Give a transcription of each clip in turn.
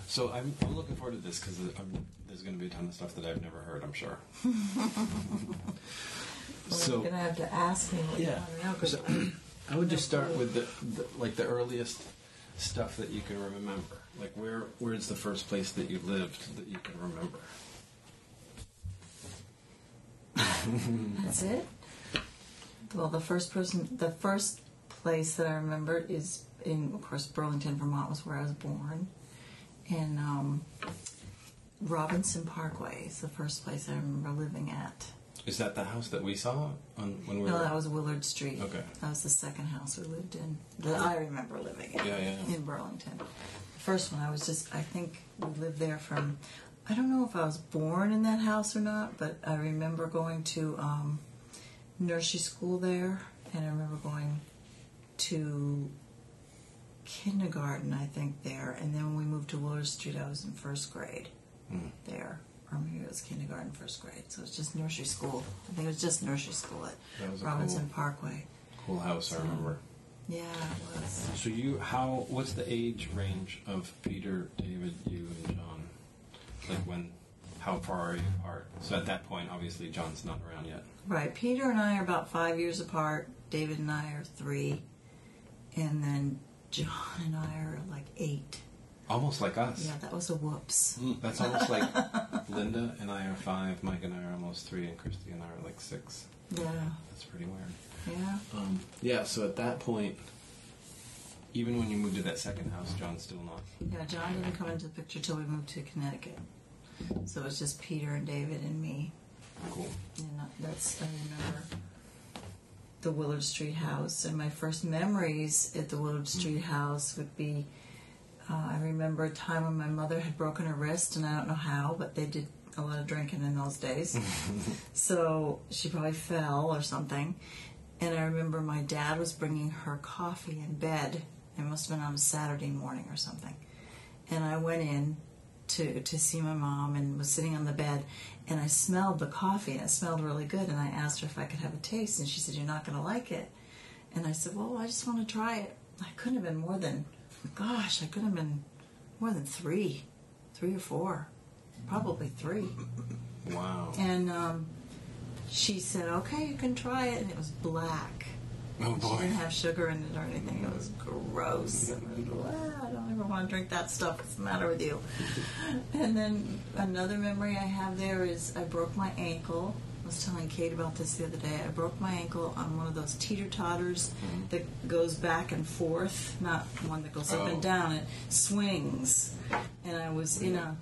So I'm looking forward to this because there's going to be a ton of stuff that I've never heard, I'm sure. So you're going to have to ask me what you want to know. Cause I would just start with the earliest stuff that you can remember. Like where's the first place that you lived that you can remember? That's it? Well, the first place that I remember is in, of course, Burlington, Vermont was where I was born. And Robinson Parkway is the first place I remember living at. Is that the house that we saw when we were... No, that was Willard Street. Okay. That was the second house we lived in, that I remember living in, in Burlington. The first one, I think we lived there from... I don't know if I was born in that house or not, but I remember going to nursery school there, and I remember going to kindergarten, I think, there, and then when we moved to Willard Street, I was in first grade there. Or maybe it was kindergarten, first grade, so it's just nursery school. I think it was just nursery school at Robinson Parkway. Cool house, I remember. Yeah, it was. So what's the age range of Peter, David, you, and John? Like how far are you apart? So at that point, obviously, John's not around yet. Right. Peter and I are about 5 years apart. David and I are 3. And then John and I are like 8. Almost like us. Yeah, that was a whoops. That's almost like Linda and I are 5, Mike and I are almost 3, and Christy and I are like 6. Yeah. That's pretty weird. Yeah. So at that point, even when you moved to that second house, John's still not. Yeah, John didn't come into the picture till we moved to Connecticut. So it was just Peter and David and me. Cool. And I remember the Willard Street house. And my first memories at the Willard Street house would be, I remember a time when my mother had broken her wrist, and I don't know how, but they did a lot of drinking in those days. So she probably fell or something. And I remember my dad was bringing her coffee in bed. It must have been on a Saturday morning or something. And I went in to see my mom and was sitting on the bed, and I smelled the coffee, and it smelled really good, and I asked her if I could have a taste, and she said, "You're not going to like it." And I said, "Well, I just want to try it." I couldn't have been more than 3 or 4, probably 3. Wow. And she said, "Okay, you can try it," and it was black. Oh boy. She didn't have sugar in it or anything. It was gross. And I was like, I don't ever want to drink that stuff. What's the matter with you? And then another memory I have there is I broke my ankle. I was telling Kate about this the other day. I broke my ankle on one of those teeter-totters that goes back and forth, not one that goes up and down. It swings. And I was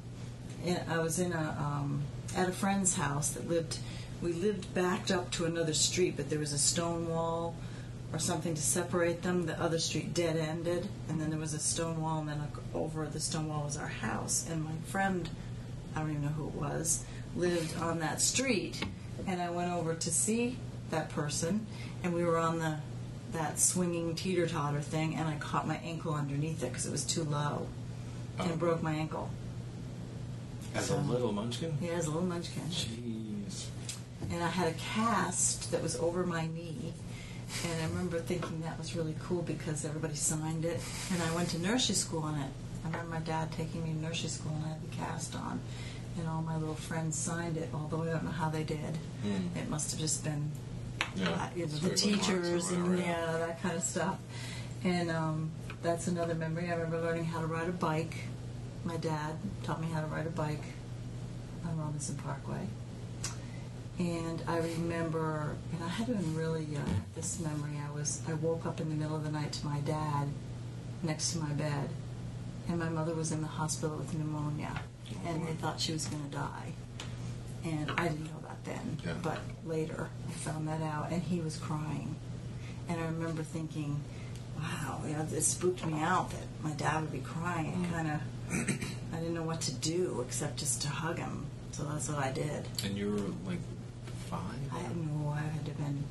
at a friend's house that we lived backed up to another street, but there was a stone wall or something to separate them. The other street dead-ended, and then there was a stone wall, and then over the stone wall was our house. And my friend, I don't even know who it was, lived on that street. And I went over to see that person, and we were on that swinging teeter-totter thing, and I caught my ankle underneath it because it was too low, and broke my ankle. As a little munchkin? Yeah, as a little munchkin. Jeez. And I had a cast that was over my knee, and I remember thinking that was really cool because everybody signed it, and I went to nursery school on it. I remember my dad taking me to nursery school, and I had the cast on, and all my little friends signed it, although I don't know how they did. It must have just been the teachers and that kind of stuff. And that's another memory. I remember learning how to ride a bike. My dad taught me how to ride a bike on Robinson Parkway. And I remember, and I had been really this memory. I woke up in the middle of the night to my dad next to my bed, and my mother was in the hospital with pneumonia, and they thought she was going to die. And I didn't know that then, but later I found that out, and he was crying. And I remember thinking, wow, it spooked me out that my dad would be crying. I didn't know what to do except just to hug him. So that's what I did. And you were like 5? I had to have been,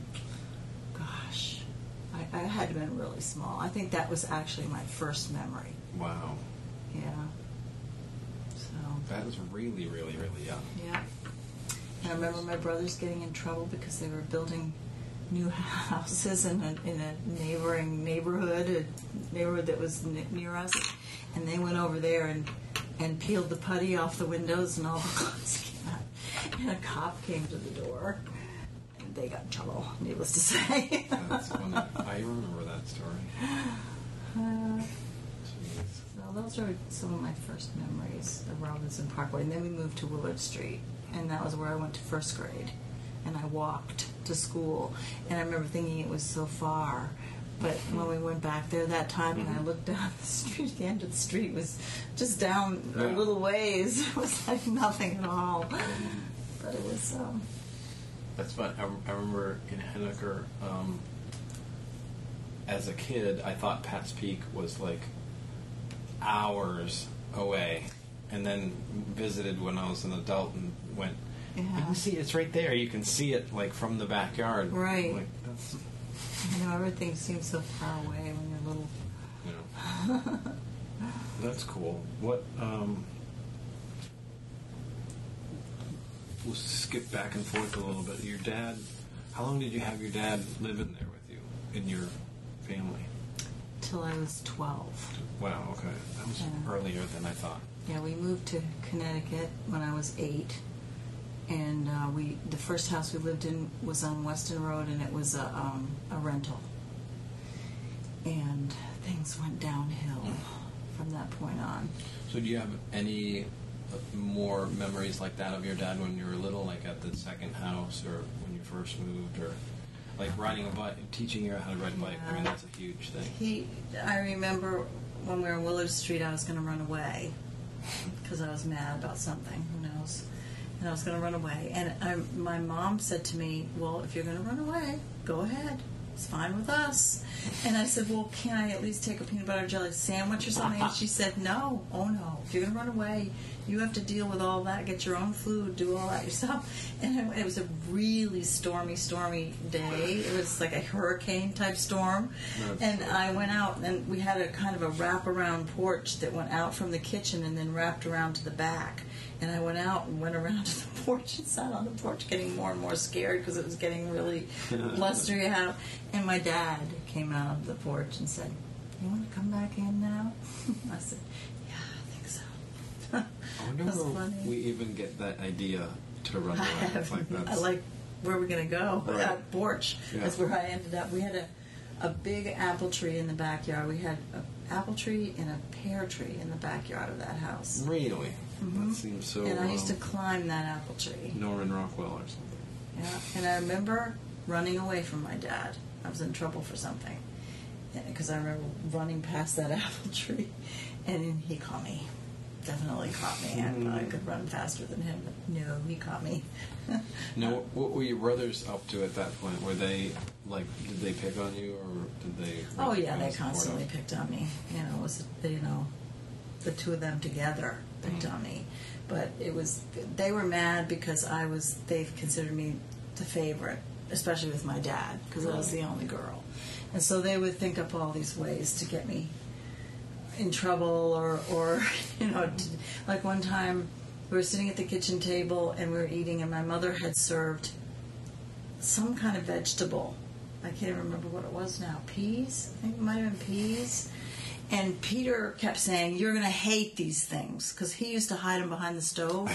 I had to have been really small. I think that was actually my first memory. Wow. Yeah. So. That was really, really, really young. Yeah. And I remember my brothers getting in trouble because they were building new houses in a neighboring neighborhood, a neighborhood that was near us, and they went over there and and peeled the putty off the windows, and all the clothes came out. And a cop came to the door. And they got in trouble, needless to say. That's funny. I remember that story. So those are some of my first memories of Robinson Parkway. And then we moved to Willard Street, and that was where I went to first grade. And I walked to school, and I remember thinking it was so far. But when we went back there that time, and I looked down the street, the end of the street was just down a little ways. It was like nothing at all. But it was. That's fun. I remember in Henniker, as a kid, I thought Pat's Peak was like hours away, and then visited when I was an adult and went. Yeah. You can see it, it's right there. You can see it like from the backyard. Right. Like, that's, You know, everything seems so far away when you're little. you know. That's cool. What? We'll skip back and forth a little bit. Your dad. How long did you have your dad live in there with you in your family? Till I was 12. Wow. Okay, that was earlier than I thought. Yeah, we moved to Connecticut when I was 8, and the first house we lived in was on Weston Road, and it was a rental. And things went downhill from that point on. So, do you have any more memories like that of your dad when you were little, like at the second house, or when you first moved, or like riding a bike, teaching you how to ride a bike? I mean, that's a huge thing. I remember when we were on Willard Street, I was going to run away because I was mad about something. Who knows? And I was going to run away. And my mom said to me, well, if you're going to run away, go ahead. It's fine with us. And I said, well, can I at least take a peanut butter jelly sandwich or something? And she said, no. Oh, no. If you're going to run away, you have to deal with all that, get your own food, do all that yourself. And it was a really stormy day. It was like a hurricane-type storm. And I went out, and we had a kind of a wraparound porch that went out from the kitchen and then wrapped around to the back. And I went out and went around to the porch and sat on the porch getting more and more scared because it was getting really blustery out. And my dad came out of the porch and said, you want to come back in now? I said, yeah, I think so. I wonder where we even get that idea to run away. I like where we're going to go. Right. That porch. Yeah. That's where I ended up. We had a big apple tree in the backyard. We had an apple tree and a pear tree in the backyard of that house. Really? That seems so... And I used to climb that apple tree. Norman Rockwell or something. Yeah, and I remember running away from my dad. I was in trouble for something. Because I remember running past that apple tree, and he caught me. Definitely caught me. And I could run faster than him, but no, he caught me. Now, what were your brothers up to at that point? Were they, like, did they pick on you, or did they... Oh, yeah, they constantly picked on me. You know, it was, the two of them together picked on me. But it was, they were mad because they considered me the favorite, especially with my dad, because I was the only girl. And so they would think up all these ways to get me in trouble or like one time we were sitting at the kitchen table and we were eating, and my mother had served some kind of vegetable. I can't remember what it was now. Peas? I think it might have been peas. And Peter kept saying, you're going to hate these things, because he used to hide them behind the stove.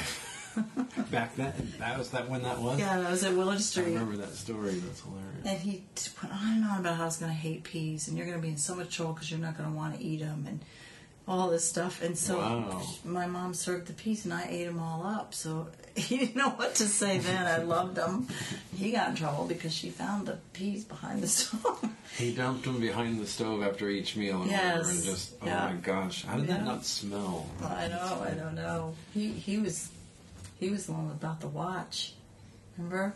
Back then? When that was? Yeah, that was at Willard Street. I remember that story. That's hilarious. And he went on and on about how I was going to hate peas, and you're going to be in so much trouble because you're not going to want to eat them, and all this stuff. And so my mom served the peas, and I ate them all up. So he didn't know what to say then. I loved them. He got in trouble because she found the peas behind the stove. He dumped them behind the stove after each meal, and whatever, and just, oh my gosh, how did that not smell? I don't know. He was the one about the watch. Remember?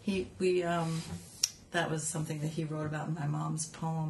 That was something that he wrote about in my mom's poem.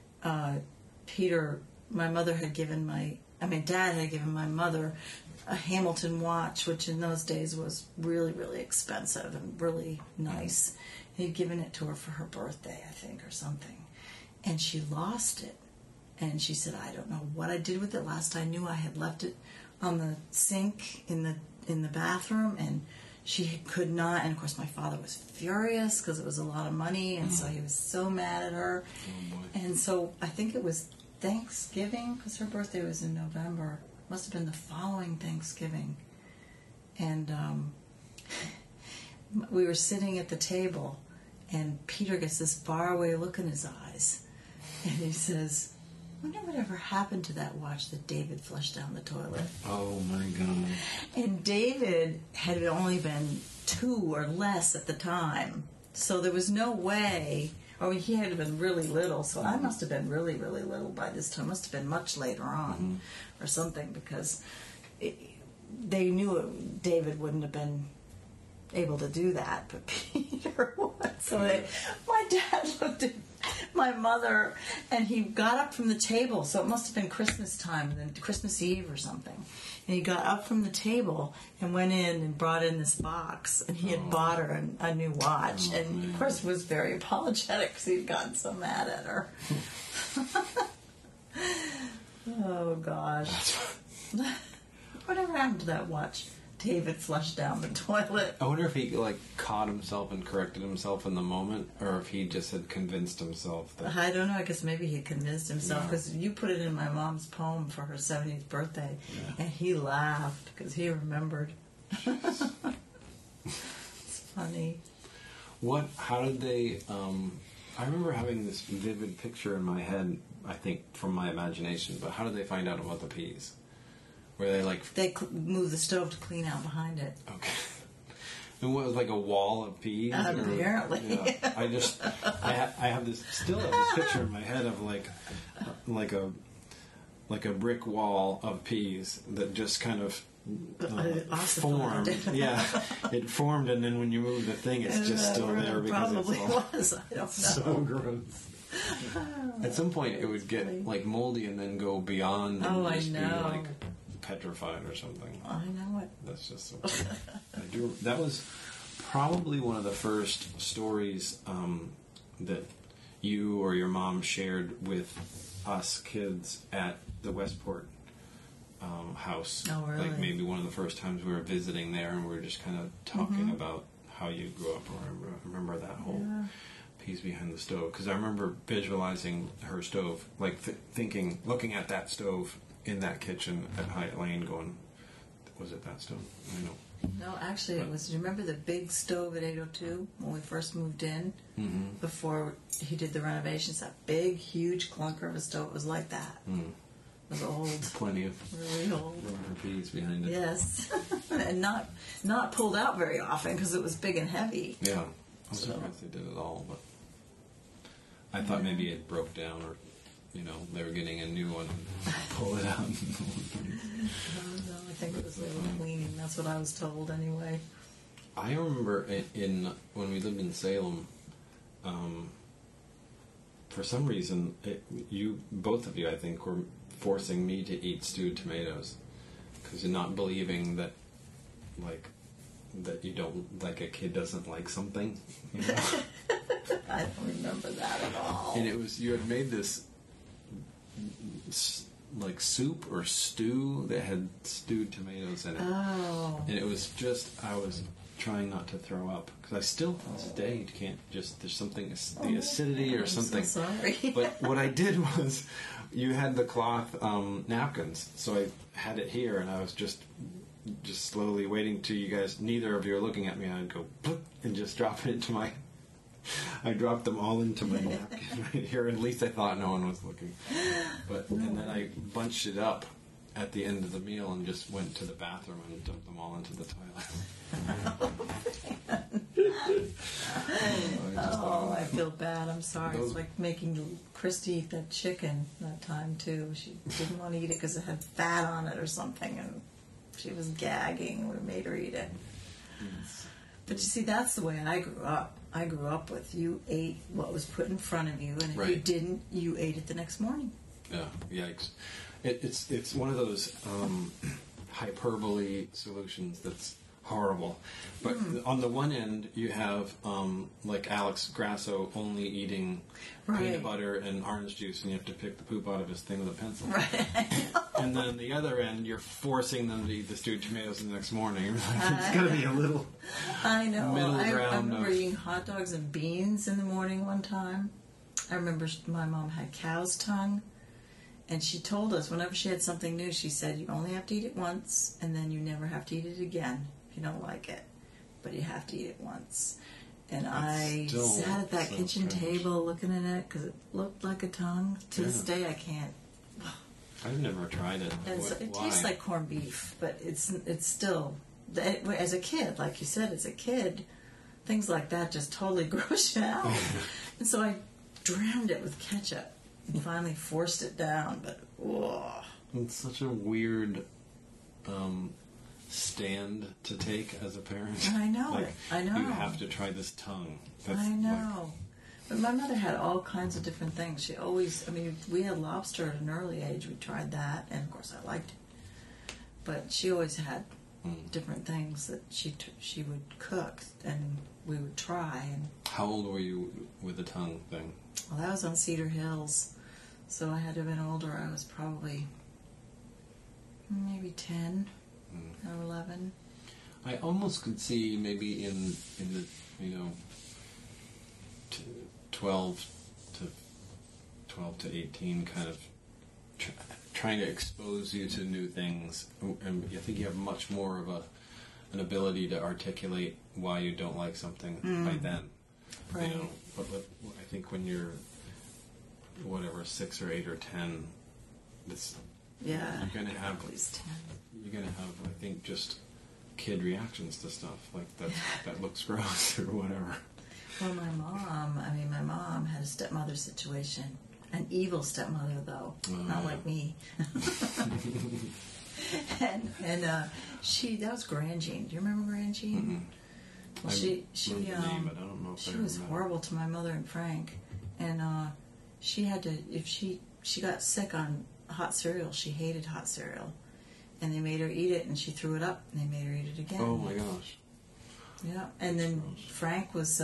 Dad had given my mother a Hamilton watch, which in those days was really, really expensive and really nice. He'd given it to her for her birthday, I think, or something. And she lost it. And she said, I don't know what I did with it. Last I knew, I had left it on the sink in the bathroom, and she could not. And of course, my father was furious because it was a lot of money, and so he was so mad at her. And so I think it was Thanksgiving, because her birthday was in November. Must have been the following Thanksgiving. And we were sitting at the table, and Peter gets this faraway look in his eyes. And he says, I wonder whatever happened to that watch that David flushed down the toilet. Oh, my God. And David had only been 2 or less at the time. So there was no way. I mean, he had been really little, so I must have been really, really little by this time. Must have been much later on or something, because they knew David wouldn't have been able to do that, but Peter would. So my dad looked at my mother, and he got up from the table, so it must have been Christmas time, then Christmas Eve or something. And he got up from the table and went in and brought in this box, and he had bought her a new watch, and of course was very apologetic because he'd gotten so mad at her. Oh gosh. Whatever happened to that watch David flushed down the toilet? I wonder if he caught himself and corrected himself in the moment, or if he just had convinced himself that. I don't know. I guess maybe he convinced himself, because you put it in my mom's poem for her 70th birthday, and he laughed because he remembered. It's funny. How did they? I remember having this vivid picture in my head. I think from my imagination, but how did they find out about the peas? Where they moved the stove to clean out behind it. Okay. And what was a wall of peas? Apparently. Yeah. I have this picture in my head of like a brick wall of peas that just kind of formed. Yeah, it formed, and then when you move the thing, it's just still there because probably it's all was. I don't know. So gross. At some point, it would get moldy and then go beyond. And just be petrified or something. I know it. That's just so cool. That was probably one of the first stories that you or your mom shared with us kids at the Westport house. Oh, really? Maybe one of the first times we were visiting there, and we were just kind of talking about how you grew up. Or I remember that whole piece behind the stove, because I remember visualizing her stove, thinking, looking at that stove in that kitchen at Hyatt Lane, going, was it that stove? I know. No, actually, it was. Do you remember the big stove at 802 when we first moved in? Mm-hmm. Before he did the renovations, that big, huge clunker of a stove. It was like that. Mm. It was old. Plenty of really old rubber peas behind it. Yes, and not pulled out very often because it was big and heavy. Yeah, I'm surprised they did it all, but I thought maybe it broke down, or they were getting a new one and pull it out. No, I think it was a little cleaning. That's what I was told anyway. I remember when we lived in Salem, for some reason, both of you, I think, were forcing me to eat stewed tomatoes, because you're not believing that, that you don't, a kid doesn't like something. I don't remember that at all. And you had made this soup or stew that had stewed tomatoes in it. Oh. And it was just, I was trying not to throw up, because I still, to this day, you can't there's something, the acidity or something. I'm so sorry. But what I did was, you had the cloth napkins, so I had it here, and I was just slowly waiting till you guys, neither of you are looking at me, and I'd go, bloop, and just drop it into I dropped them all into my napkin right here. At least I thought no one was looking. And then I bunched it up at the end of the meal and just went to the bathroom and dumped them all into the toilet. I feel bad. I'm sorry. It's like making Christy eat that chicken that time too. She didn't want to eat it because it had fat on it or something, and she was gagging. We made her eat it. Yes. But you see, that's the way I grew up. I grew up with, you ate what was put in front of you, and if you didn't, you ate it the next morning. Yeah, yikes. It's one of those hyperbole solutions that's horrible. But on the one end, you have Alex Grasso only eating peanut butter and orange juice, and you have to pick the poop out of his thing with a pencil. Right. And then on the other end, you're forcing them to eat the stewed tomatoes the next morning. It's got to be a little middle ground. I remember eating hot dogs and beans in the morning one time. I remember my mom had cow's tongue, And she told us whenever she had something new, she said, you only have to eat it once, and then you never have to eat it again if you don't like it. But you have to eat it once. And I sat at that so kitchen strange. table looking at it because it looked like a tongue. To this day, I can't. I've never tried it. And so it tastes like corned beef, but it's still, as a kid, like you said, as a kid, things like that just totally gross you out. And so I drowned it with ketchup and finally forced it down. But whoa. It's such a weird stand to take as a parent. I know Like, it. I know. You have to try this tongue. That's I know. But my mother had all kinds of different things. She always, we had lobster at an early age. We tried that, and of course I liked it. But she always had different things that she would cook, and we would try. And How old were you with the tongue thing? well, that was on Cedar Hills, so I had to have been older. I was probably maybe 10 or 11. I almost could see maybe in the 12 to 18 kind of trying to expose you to new things, and I think you have much more of an ability to articulate why you don't like something by then. Right. But I think when you're 6 or 8 or 10, Yeah. you're gonna have At least 10. I think just kid reactions to stuff like that looks gross or whatever. Well, my mom had a stepmother situation. An evil stepmother, though. Not like me. and that was Grand Jean. Do you remember Grand Jean? Well, I remember the name, but I don't know if she I was remember. horrible to my mother and Frank. And she had to, if she got sick on hot cereal, she hated hot cereal. And they made her eat it, and she threw it up, and they made her eat it again. Oh my gosh. Yeah, and then Frank was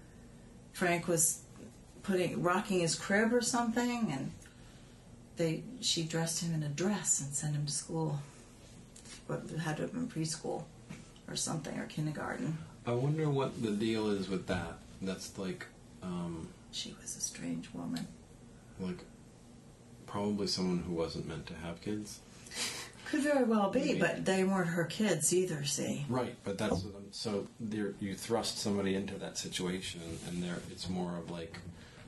rocking his crib or something, and she dressed him in a dress and sent him to school. But it had to have been preschool or something, or kindergarten. I wonder what the deal is with that. That's like She was a strange woman. Probably someone who wasn't meant to have kids. Could very well be, Maybe. but they weren't her kids either, see. Right, but that's what so you thrust somebody into that situation, and it's more of like,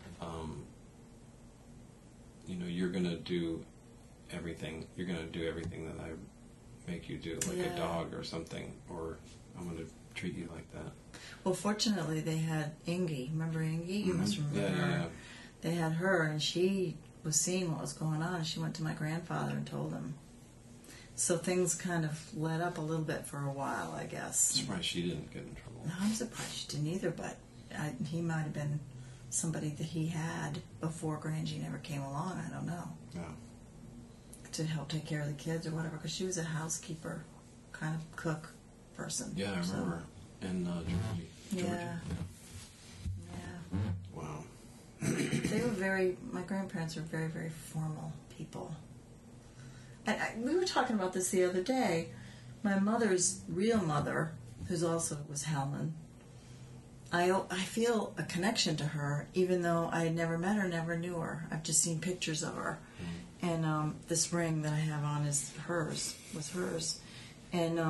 you're gonna do everything. You're gonna do everything that I make you do, like a dog or something, or I'm gonna treat you like that. Well, fortunately, they had Ingy. Remember Ingy? You must remember her. Yeah. They had her, and she was seeing what was going on, and she went to my grandfather and told him. So things kind of let up a little bit for a while, I guess. I'm surprised she didn't get in trouble. No, I'm surprised she didn't either, but he might have been somebody that he had before Grand Jean ever came along. I don't know. Yeah. To help take care of the kids or whatever, because she was a housekeeper, kind of cook person. Yeah, I So, remember. In Georgia. Yeah. Wow. They were my grandparents were very, very formal people. And we were talking about this the other day. My mother's real mother, who's also was Helen, I feel a connection to her, even though I had never met her, never knew her. I've just seen pictures of her. And this ring that I have on was hers. And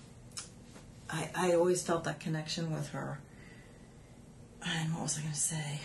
I always felt that connection with her. And what was I going to say?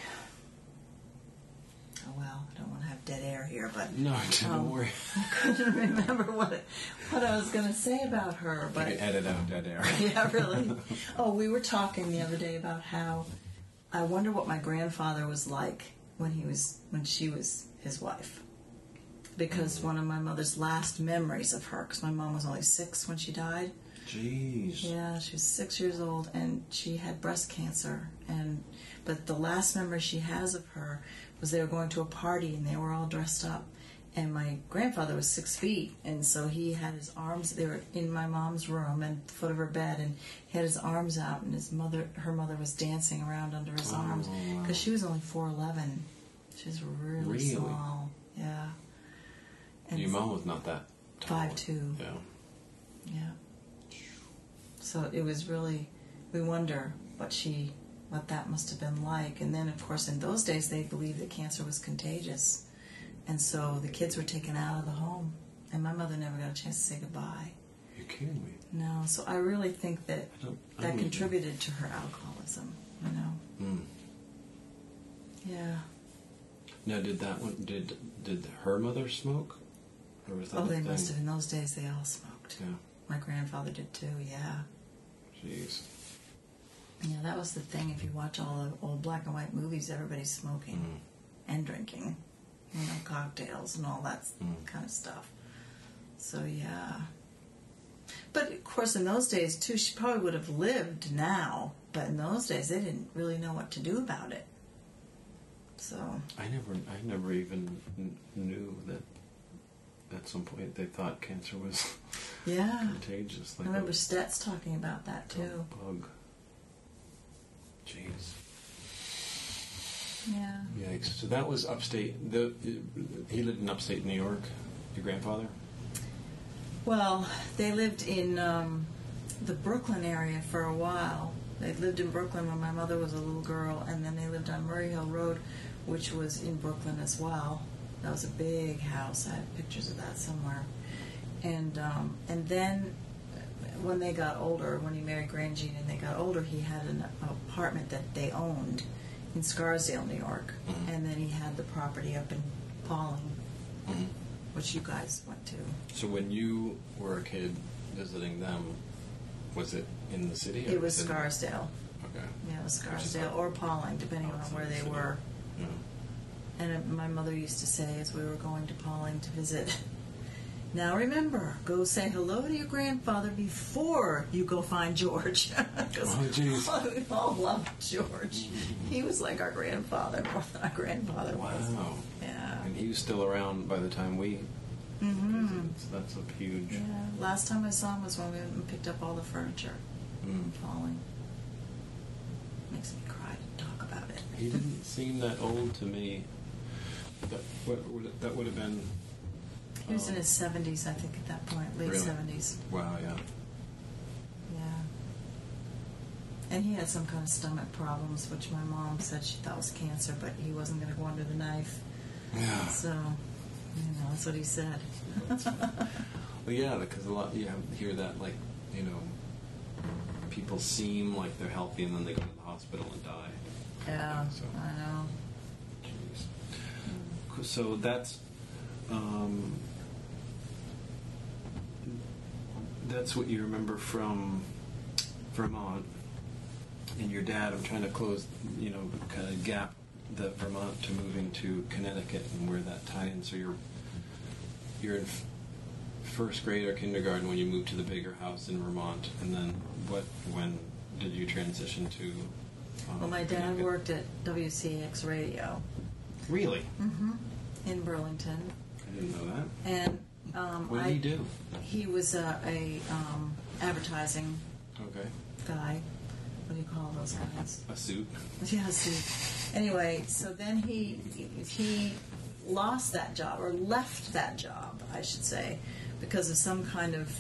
Oh, well, I don't want to have dead air here, but No, don't worry. I couldn't remember what I was going to say about her. But You can edit out dead air. yeah, really. Oh, we were talking the other day about how I wonder what my grandfather was like when she was his wife. Because one of my mother's last memories of her, because my mom was only 6 when she died. Jeez. Yeah, she was 6 years old, and she had breast cancer. But the last memory she has of her was they were going to a party, and they were all dressed up. And my grandfather was 6 feet, and so he had his arms. They were in my mom's room and the foot of her bed, and he had his arms out, and her mother was dancing around under his arms because she was only 4'11". She was really small. Yeah. And Your mom was not that tall. 5'2". Yeah. Yeah. So it was really, we wonder what that must have been like. And then, of course, in those days, they believed that cancer was contagious. And so the kids were taken out of the home, and my mother never got a chance to say goodbye. You're kidding me. No, so I really think that I that don't contributed to her alcoholism, you know. Mm. Yeah. Now, did her mother smoke? Or was that Oh, a they thing? must have. In those days, they all smoked. Yeah. My grandfather did too, yeah. Jeez. Yeah, that was the thing. If you watch all the old black and white movies, everybody's smoking and drinking, you know, cocktails and all that kind of stuff. So, yeah. But, of course, in those days, too, she probably would have lived now. But in those days, they didn't really know what to do about it. So... I never even knew that at some point they thought cancer was yeah. contagious. Like I remember Stet's talking about that, too. Bug. Jeez. Yeah. Yikes. So that was upstate. He lived in upstate New York, your grandfather? Well, they lived in the Brooklyn area for a while. They lived in Brooklyn when my mother was a little girl, and then they lived on Murray Hill Road, which was in Brooklyn as well. That was a big house. I have pictures of that somewhere. And then when they got older, when he married Grangine and they got older, he had an apartment that they owned in Scarsdale, New York. Mm-hmm. And then he had the property up in Pawling, which you guys went to. So when you were a kid visiting them, was it in the city? It was Scarsdale. Okay. Yeah, it was Scarsdale or Pawling, depending on where they were. Yeah. And my mother used to say, as we were going to Pawling to visit, now remember, go say hello to your grandfather before you go find George. Because we all loved George. He was like our grandfather, more than our grandfather was. Wow. Yeah. And he was still around by the time we... That's a huge... Yeah. Last time I saw him was when we went and picked up all the furniture in Pawling. Makes me cry to talk about it. He didn't seem that old to me. That would have been... He was in his 70s, I think, at that point, late Really? 70s. Wow, yeah. Yeah. And he had some kind of stomach problems, which my mom said she thought was cancer, but he wasn't going to go under the knife. Yeah. So, that's what he said. Well, yeah, because a lot you hear that, like, people seem like they're healthy and then they go to the hospital and die. Yeah, So, I know. jeez. So that's what you remember from Vermont. And your dad, I'm trying to close, kind of gap the Vermont to moving to Connecticut and where that tie in. So you're in first grade or kindergarten when you moved to the bigger house in Vermont, and then when did you transition to? Well, my dad worked at WCAX Radio. Really? Mm-hmm. In Burlington. I didn't know that. And what did he do? He was a advertising Okay. guy. What do you call those guys? A suit. Yeah, see. Anyway, so then he lost that job, or left that job, I should say, because of some kind of,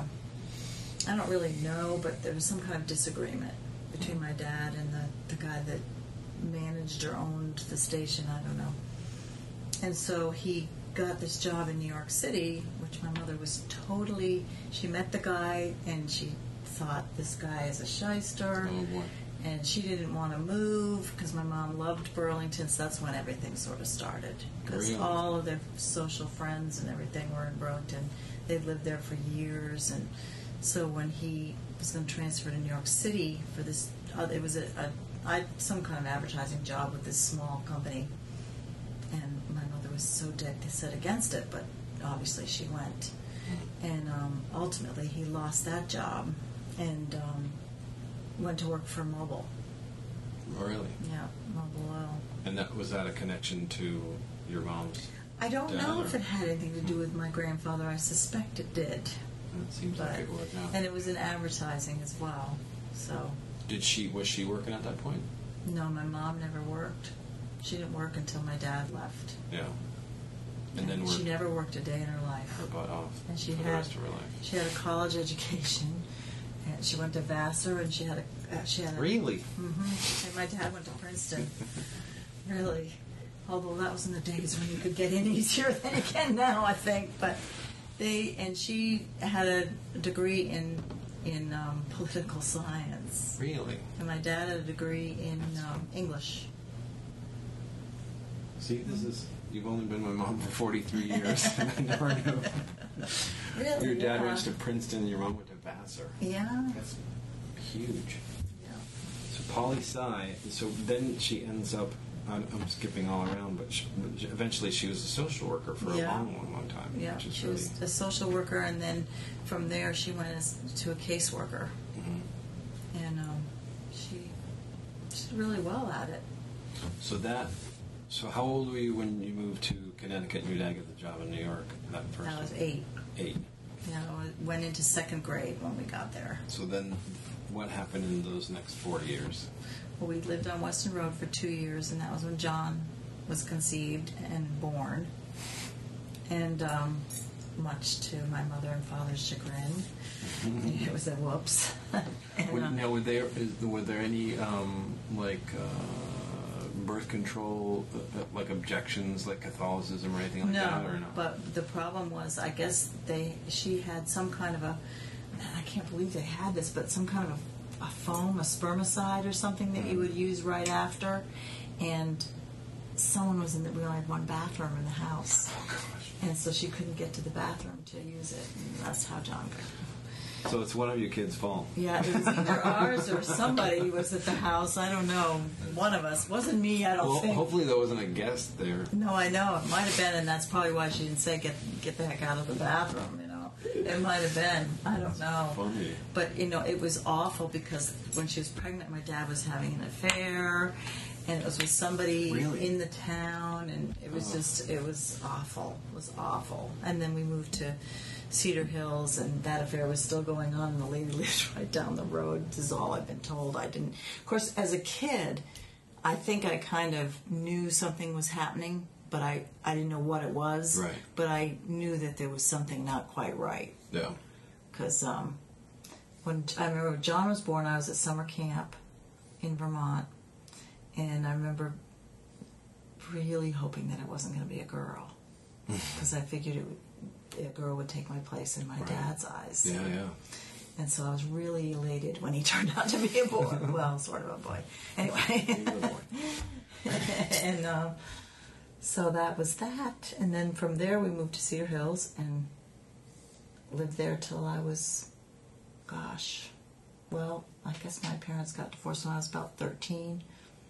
I don't really know, but there was some kind of disagreement between my dad and the guy that managed or owned the station, I don't know. And so he got this job in New York City, which my mother was totally, she met the guy and she thought this guy is a shyster. Oh boy. And she didn't want to move because my mom loved Burlington, so that's when everything sort of started. Because Really? all of their social friends and everything were in Burlington. They'd lived there for years. And so when he was going to transfer to New York City for this, it was some kind of advertising job with this small company. And my mother was so dead set against it, but obviously she went. And ultimately he lost that job and went to work for Mobil. Oh, really? Yeah, Mobil Oil. And was that a connection to your mom's? I don't know Dad, if or- it had anything to do with my grandfather. I suspect it did. It seems like it would. Yeah. And it was in advertising as well. So, Was she working at that point? no, my mom never worked. She didn't work until my dad left. Yeah. And then she never worked a day in her life. her butt off And she for the had rest of her life. She had a college education, and she went to Vassar, and she had a Really? And my dad went to Princeton. Really. Although that was in the days when you could get in easier than you can now, I think. But she had a degree in political science. Really? And my dad had a degree in English. See, you've only been my mom for 43 years, and I never knew. Really? Your dad went to Princeton, and your mom went to Vassar. Yeah. That's huge. Yeah. So poli sci. So then she ends up. I'm skipping all around, but eventually she was a social worker for a long time. Yeah, which is she really... was a social worker, and then from there she went to a caseworker, and she did really well at it. So how old were you when you moved to Connecticut and your dad got the job in New York? I was 8. 8. Yeah, I went into 2nd grade when we got there. So then, what happened in those next 4 years? Well, we lived on Weston Road for 2 years, and that was when John was conceived and born. And much to my mother and father's chagrin, it was a whoops. And, now, were there any birth control objections, like Catholicism or anything like that? Or no, but the problem was, I guess she had some kind of I can't believe they had this, but some kind of a foam, a spermicide or something that you would use right after, and someone was we only had one bathroom in the house, and so she couldn't get to the bathroom to use it, and that's how John got. So it's one of your kids' fault. Yeah, it was either ours or somebody was at the house. I don't know. One of us. Wasn't me, I don't think. Hopefully there wasn't a guest there. No, I know. It might have been, and that's probably why she didn't say get the heck out of the bathroom, It might have been. I don't know. Funny. But, it was awful because when she was pregnant, my dad was having an affair, and it was with somebody in the town, and it was it was awful. It was awful. And then we moved to Cedar Hills, and that affair was still going on, and the lady lived right down the road. This is all I've been told. Of course, as a kid, I think I kind of knew something was happening, but I didn't know what it was. Right. But I knew that there was something not quite right. Yeah. Because when I remember John was born, I was at summer camp in Vermont, and I remember really hoping that it wasn't going to be a girl, because I figured a girl would take my place in my dad's eyes. Yeah, yeah. And so I was really elated when he turned out to be a boy. Well, sort of a boy. Anyway. And so that was that. And then from there we moved to Cedar Hills and lived there till I was, I guess my parents got divorced when I was about 13,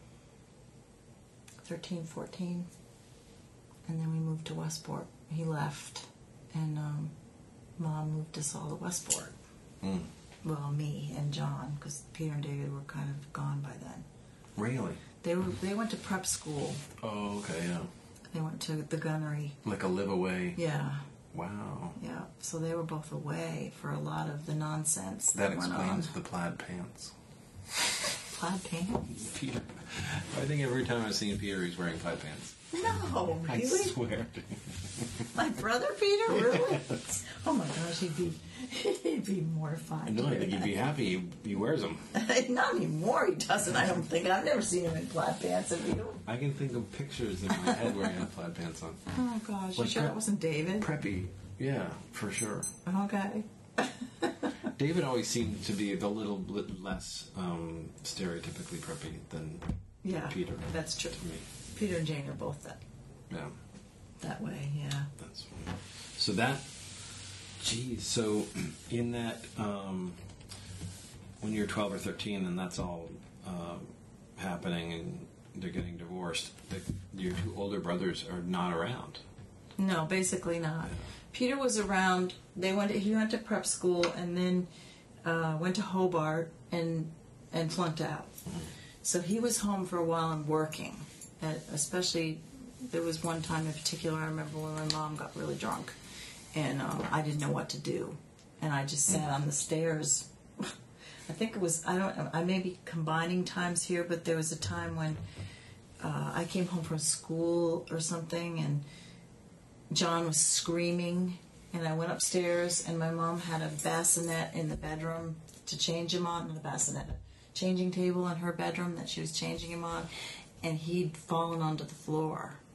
14. And then we moved to Westport. He left, and Mom moved us all to Westport. Well, me and John, because Peter and David were kind of gone by then. Really? They went to prep school. Oh, okay, yeah. They went to the gunnery. Like a live away. Yeah. Wow. Yeah. So they were both away for a lot of the nonsense that went on. explains the plaid pants. Plaid pants? Peter. I think every time I've seen Peter, he's wearing plaid pants. No, I really? swear. My brother Peter, really? Oh my gosh, he'd be mortified. No, I think he'd be happy he wears them. Not anymore. He doesn't. I don't think. I've never seen him in plaid pants. Have you? I can think of pictures in my head where he had plaid pants on. Oh gosh, Like you sure that wasn't David? Preppy, yeah, for sure. Okay. David always seemed to be a little bit less stereotypically preppy than Peter. That's true. To me. Peter and Jane are both that way, yeah. That's funny. So that, so in that, when you're 12 or 13 and that's all happening and they're getting divorced, your two older brothers are not around. No, basically not. Yeah. Peter was around. He went to prep school and then went to Hobart and flunked out. Mm-hmm. So he was home for a while and working. Especially, there was one time in particular I remember when my mom got really drunk, and I didn't know what to do, and I just sat on the stairs. I think it was, I may be combining times here, but there was a time when I came home from school or something, and John was screaming, and I went upstairs, and my mom had a bassinet in the bedroom to change him on, the bassinet, a changing table in her bedroom that she was changing him on, and he'd fallen onto the floor,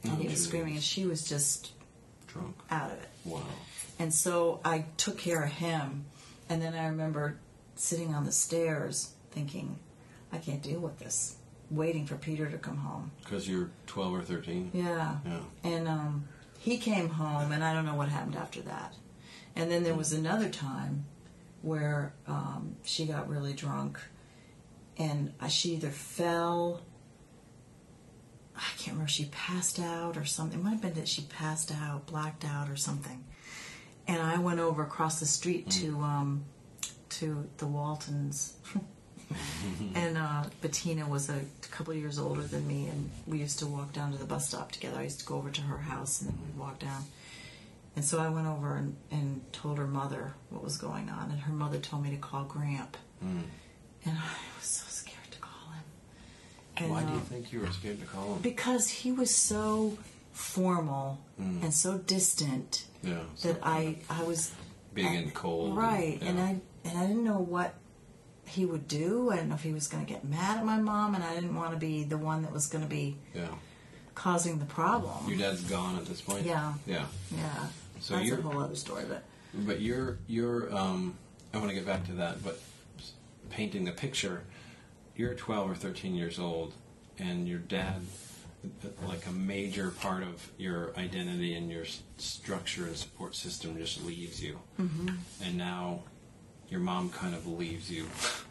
And he was geez. screaming, and she was just Drunk. out of it. Wow. And so I took care of him, and then I remember sitting on the stairs thinking, I can't deal with this, waiting for Peter to come home. Because you're 12 or 13? Yeah. And he came home, and I don't know what happened after that. And then there was another time where she got really drunk, and she either fell, I can't remember, she passed out or something. It might have been that she passed out, blacked out or something. And I went over across the street to the Waltons. And Bettina was a couple of years older than me, and we used to walk down to the bus stop together. I used to go over to her house, and then we'd walk down. And so I went over and told her mother what was going on, and her mother told me to call Gramp. And I was so scared to call him. And, why do you think you were scared to call him? Because he was so formal and so distant that I was big and cold. Right, and I didn't know what he would do. I didn't know if he was going to get mad at my mom, and I didn't want to be the one that was going to be causing the problem. Your dad's gone at this point? Yeah. Yeah. So that's a whole other story, but you're I want to get back to that, but painting the picture, you're 12 or 13 years old, and your dad, like a major part of your identity and your structure and support system, just leaves you. And now your mom kind of leaves you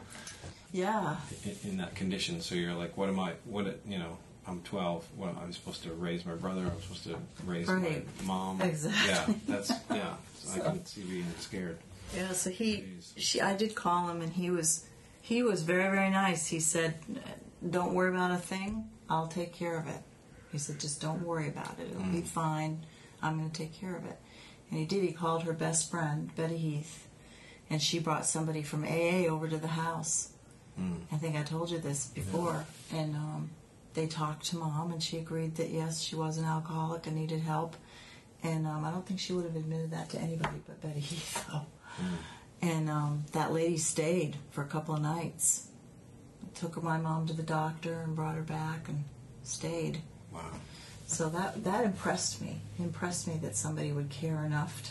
in that condition. So you're like, I'm 12. What am I supposed to raise my brother? I'm supposed to raise my mom. Exactly. So I can see being scared. Yeah, so I did call him, and he was very, very nice. He said, "Don't worry about a thing. I'll take care of it." He said, "Just don't worry about it. It'll be fine. I'm going to take care of it." And he did. He called her best friend, Betty Heath, and she brought somebody from AA over to the house. I think I told you this before. And they talked to Mom, and she agreed that, yes, she was an alcoholic and needed help. And I don't think she would have admitted that to anybody but Betty Heath, though. And that lady stayed for a couple of nights. Took my mom to the doctor and brought her back and stayed. Wow. So that impressed me. It impressed me that somebody would care enough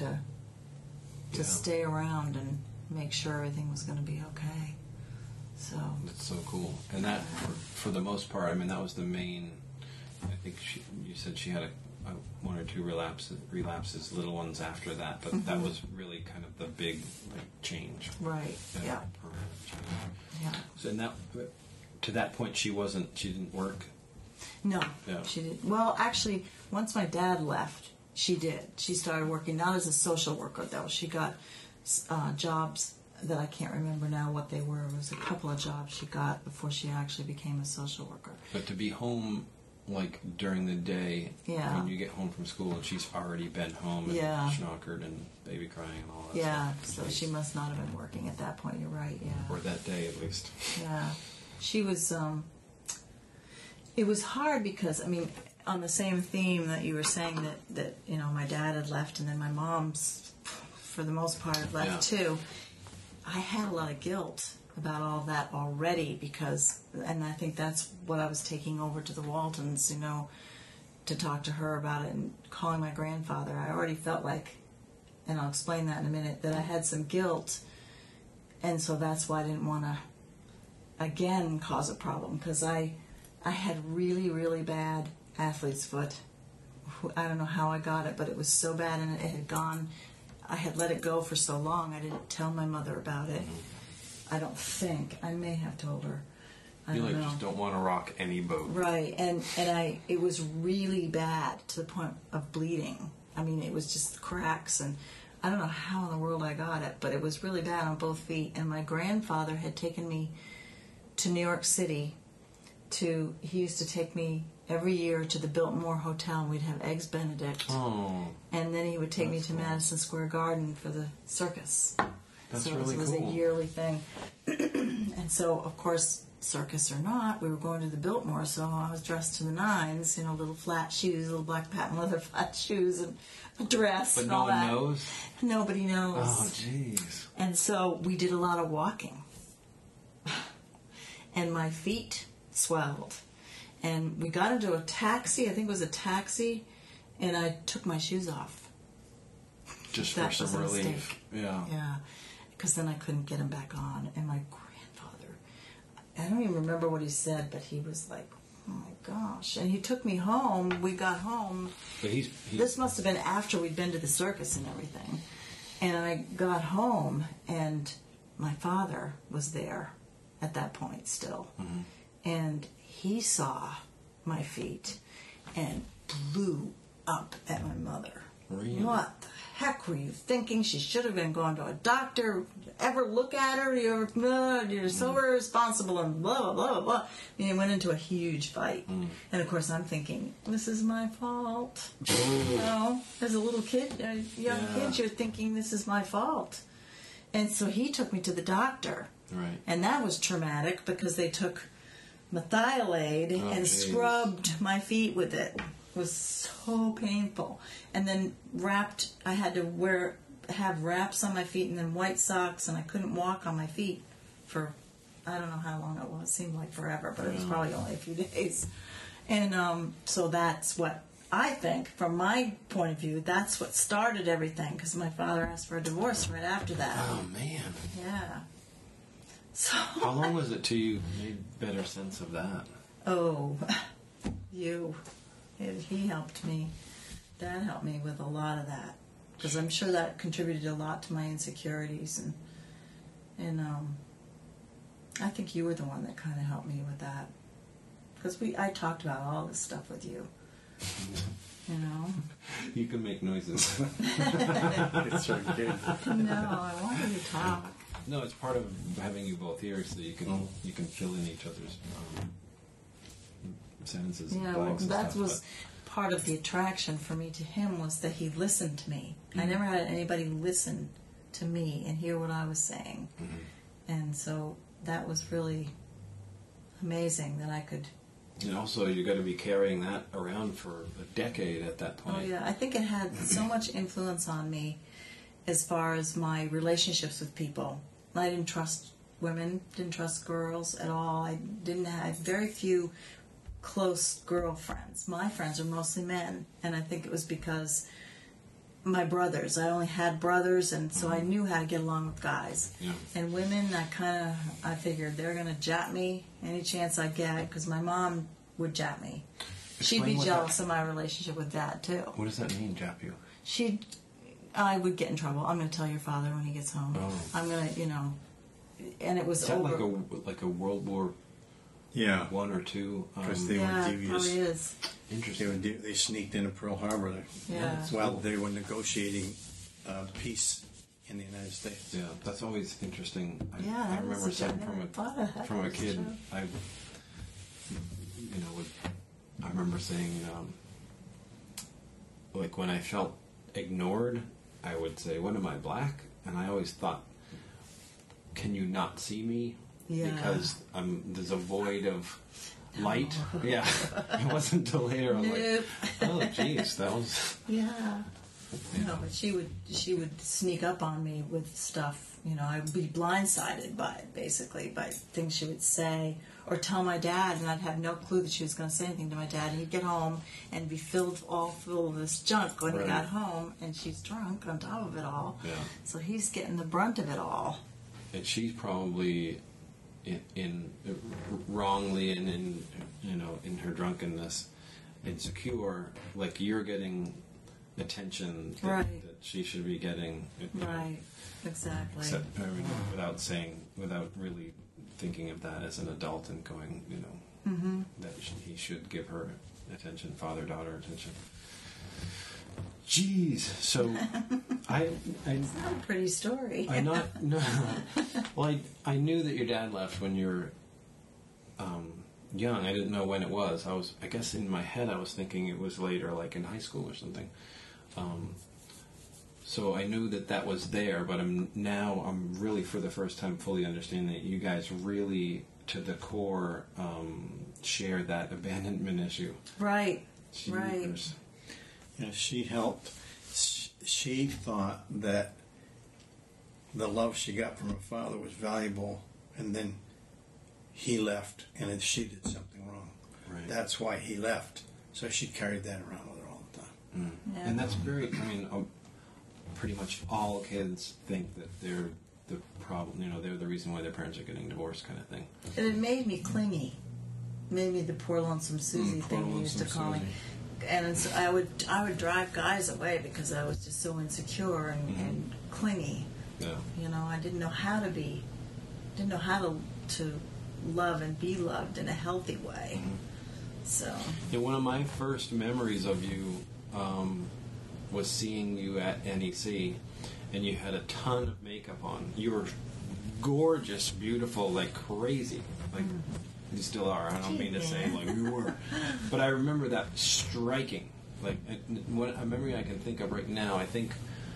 to stay around and make sure everything was going to be okay. So that's so cool. And that, for the most part, I mean, that was the main. I think you said she had one or two relapses, little ones after that, but that was really kind of the big change. Right. Yeah. Permanent change. Yeah. So to that point, she didn't work. No, Yeah. she didn't. Well, actually, once my dad left, she did. She started working, not as a social worker, though. She got jobs that I can't remember now what they were. It was a couple of jobs she got before she actually became a social worker. But to be home, like, during the day, when you get home from school and she's already been home and schnockered and baby crying and all that stuff. Yeah, so she must not have been working at that point. You're right, yeah. Or that day, at least. Yeah. She was, it was hard because, I mean, on the same theme that you were saying that my dad had left and then my mom's, for the most part, had left too, I had a lot of guilt about all that already and I think that's what I was taking over to the Waltons, to talk to her about it and calling my grandfather. I already felt like, and I'll explain that in a minute, that I had some guilt, and so that's why I didn't want to again cause a problem, because I had really, really bad athlete's foot. I don't know how I got it, but it was so bad, and it had gone. I had let it go for so long. I didn't tell my mother about it. I don't think. I may have told her. I don't know. Just don't want to rock any boat. Right, and it was really bad to the point of bleeding. I mean, it was just cracks, and I don't know how in the world I got it, but it was really bad on both feet. And my grandfather had taken me to New York City. He used to take me every year to the Biltmore Hotel, and we'd have Eggs Benedict. Oh. And then he would take me to Madison Square Garden for the circus. That's so really it was cool. a yearly thing. And so, of course, circus or not, we were going to the Biltmore, so I was dressed to the nines, little flat shoes, little black patent leather flat shoes, and a dress. But and no all one that. knows? Nobody knows. Oh, jeez. And so we did a lot of walking. And my feet swelled. And we got into a taxi, I think it was a taxi, and I took my shoes off. Just That for was some a relief. mistake. Yeah. Yeah, because then I couldn't get them back on. And my grandfather, I don't even remember what he said, but he was like, oh my gosh. And he took me home. We got home. But he's This must have been after we'd been to the circus and everything. And I got home, and my father was there at that point still. Mhm. And he saw my feet and blew up at my mother. Really? What the heck were you thinking? She should have been going to a doctor. Ever look at her? You're so irresponsible and blah, blah, blah, blah. And it went into a huge fight. And of course I'm thinking, this is my fault. You know, as a little kid, a young kid, you're thinking this is my fault. And so he took me to the doctor. Right. And that was traumatic because they took methylate and geez. scrubbed my feet with it. It was so painful. And then I had to have wraps on my feet and then white socks, and I couldn't walk on my feet for, I don't know how long it was. It seemed like forever, but it was probably only a few days. And so that's what I think, from my point of view, that's what started everything, because my father asked for a divorce right after that. Oh, man. Yeah. So How long was it till you made better sense of that? Oh, he helped me. Dad helped me with a lot of that, because I'm sure that contributed a lot to my insecurities, and I think you were the one that kind of helped me with that, because I talked about all this stuff with you. You know. You can make noises. It's so good. No, I wanted to talk. No, it's part of having you both here, so you can fill in each other's sentences. Yeah, and well, blanks and that stuff, was part of the attraction for me to him, was that he listened to me. I never had anybody listen to me and hear what I was saying. And so that was really amazing that I could. And also, you got to be carrying that around for a decade at that point. Oh yeah, I think it had so much influence on me as far as my relationships with people. I didn't trust women, didn't trust girls at all. I didn't have very few close girlfriends. My friends were mostly men, and I think it was because my brothers. I only had brothers, and so I knew how to get along with guys. Yeah. And women, I figured they're going to jap me any chance I get, because my mom would jap me. She'd Explain be what jealous of my relationship with Dad too. What does that mean, jap you? I would get in trouble. I'm going to tell your father when he gets home. Oh. I'm going to, and it was Is that over. like a World War Yeah. I or II? Because they were Yeah, it devious. probably is. Interesting. They sneaked into Pearl Harbor Yeah. while they were negotiating peace in the United States. Yeah, that's always interesting. Yeah, I that remember was saying I never thought of that. from a That's kid, true. I remember saying, like when I felt ignored, I would say, "What am I, black?" And I always thought, "Can you not see me?" Yeah. Because there's a void of light. Yeah, it wasn't until later I was Nope. like, "Oh, jeez, that was." Yeah. No, but she would sneak up on me with stuff. I would be blindsided by it, basically, by things she would say or tell my dad, and I'd have no clue that she was going to say anything to my dad. And he'd get home and be all full of this junk when Right. he got home, and she's drunk on top of it all. Yeah. So he's getting the brunt of it all. And she's probably in wrongly and in her drunkenness insecure, like you're getting attention that, Right. that she should be getting. Right. Exactly. Except, without really thinking of that as an adult and going, that he should give her attention, father-daughter attention. Jeez, so It's not a pretty story. Well, I knew that your dad left when you were young. I didn't know when it was. I guess in my head I was thinking it was later, like in high school or something. So I knew that was there, but I'm really for the first time fully understanding that you guys really, to the core, share that abandonment issue. Right. Jeepers. Right. She helped. She thought that the love she got from her father was valuable, and then he left, and she did something wrong. Right. That's why he left. So she carried that around with her all the time. Yeah. And that's very, I mean, pretty much all kids think that they're the problem, they're the reason why their parents are getting divorced, kind of thing. And it made me clingy. Made me the poor lonesome Susie Poor thing you used to lonesome call me. Susie. And so I would drive guys away because I was just so insecure and clingy. Yeah. I didn't know how to be, to love and be loved in a healthy way. So. Yeah, one of my first memories of you was seeing you at NEC, and you had a ton of makeup on. You were gorgeous, beautiful, like crazy. Like, you still are. I don't mean to say like you were. But I remember that striking. Like, a memory I can think of right now, I think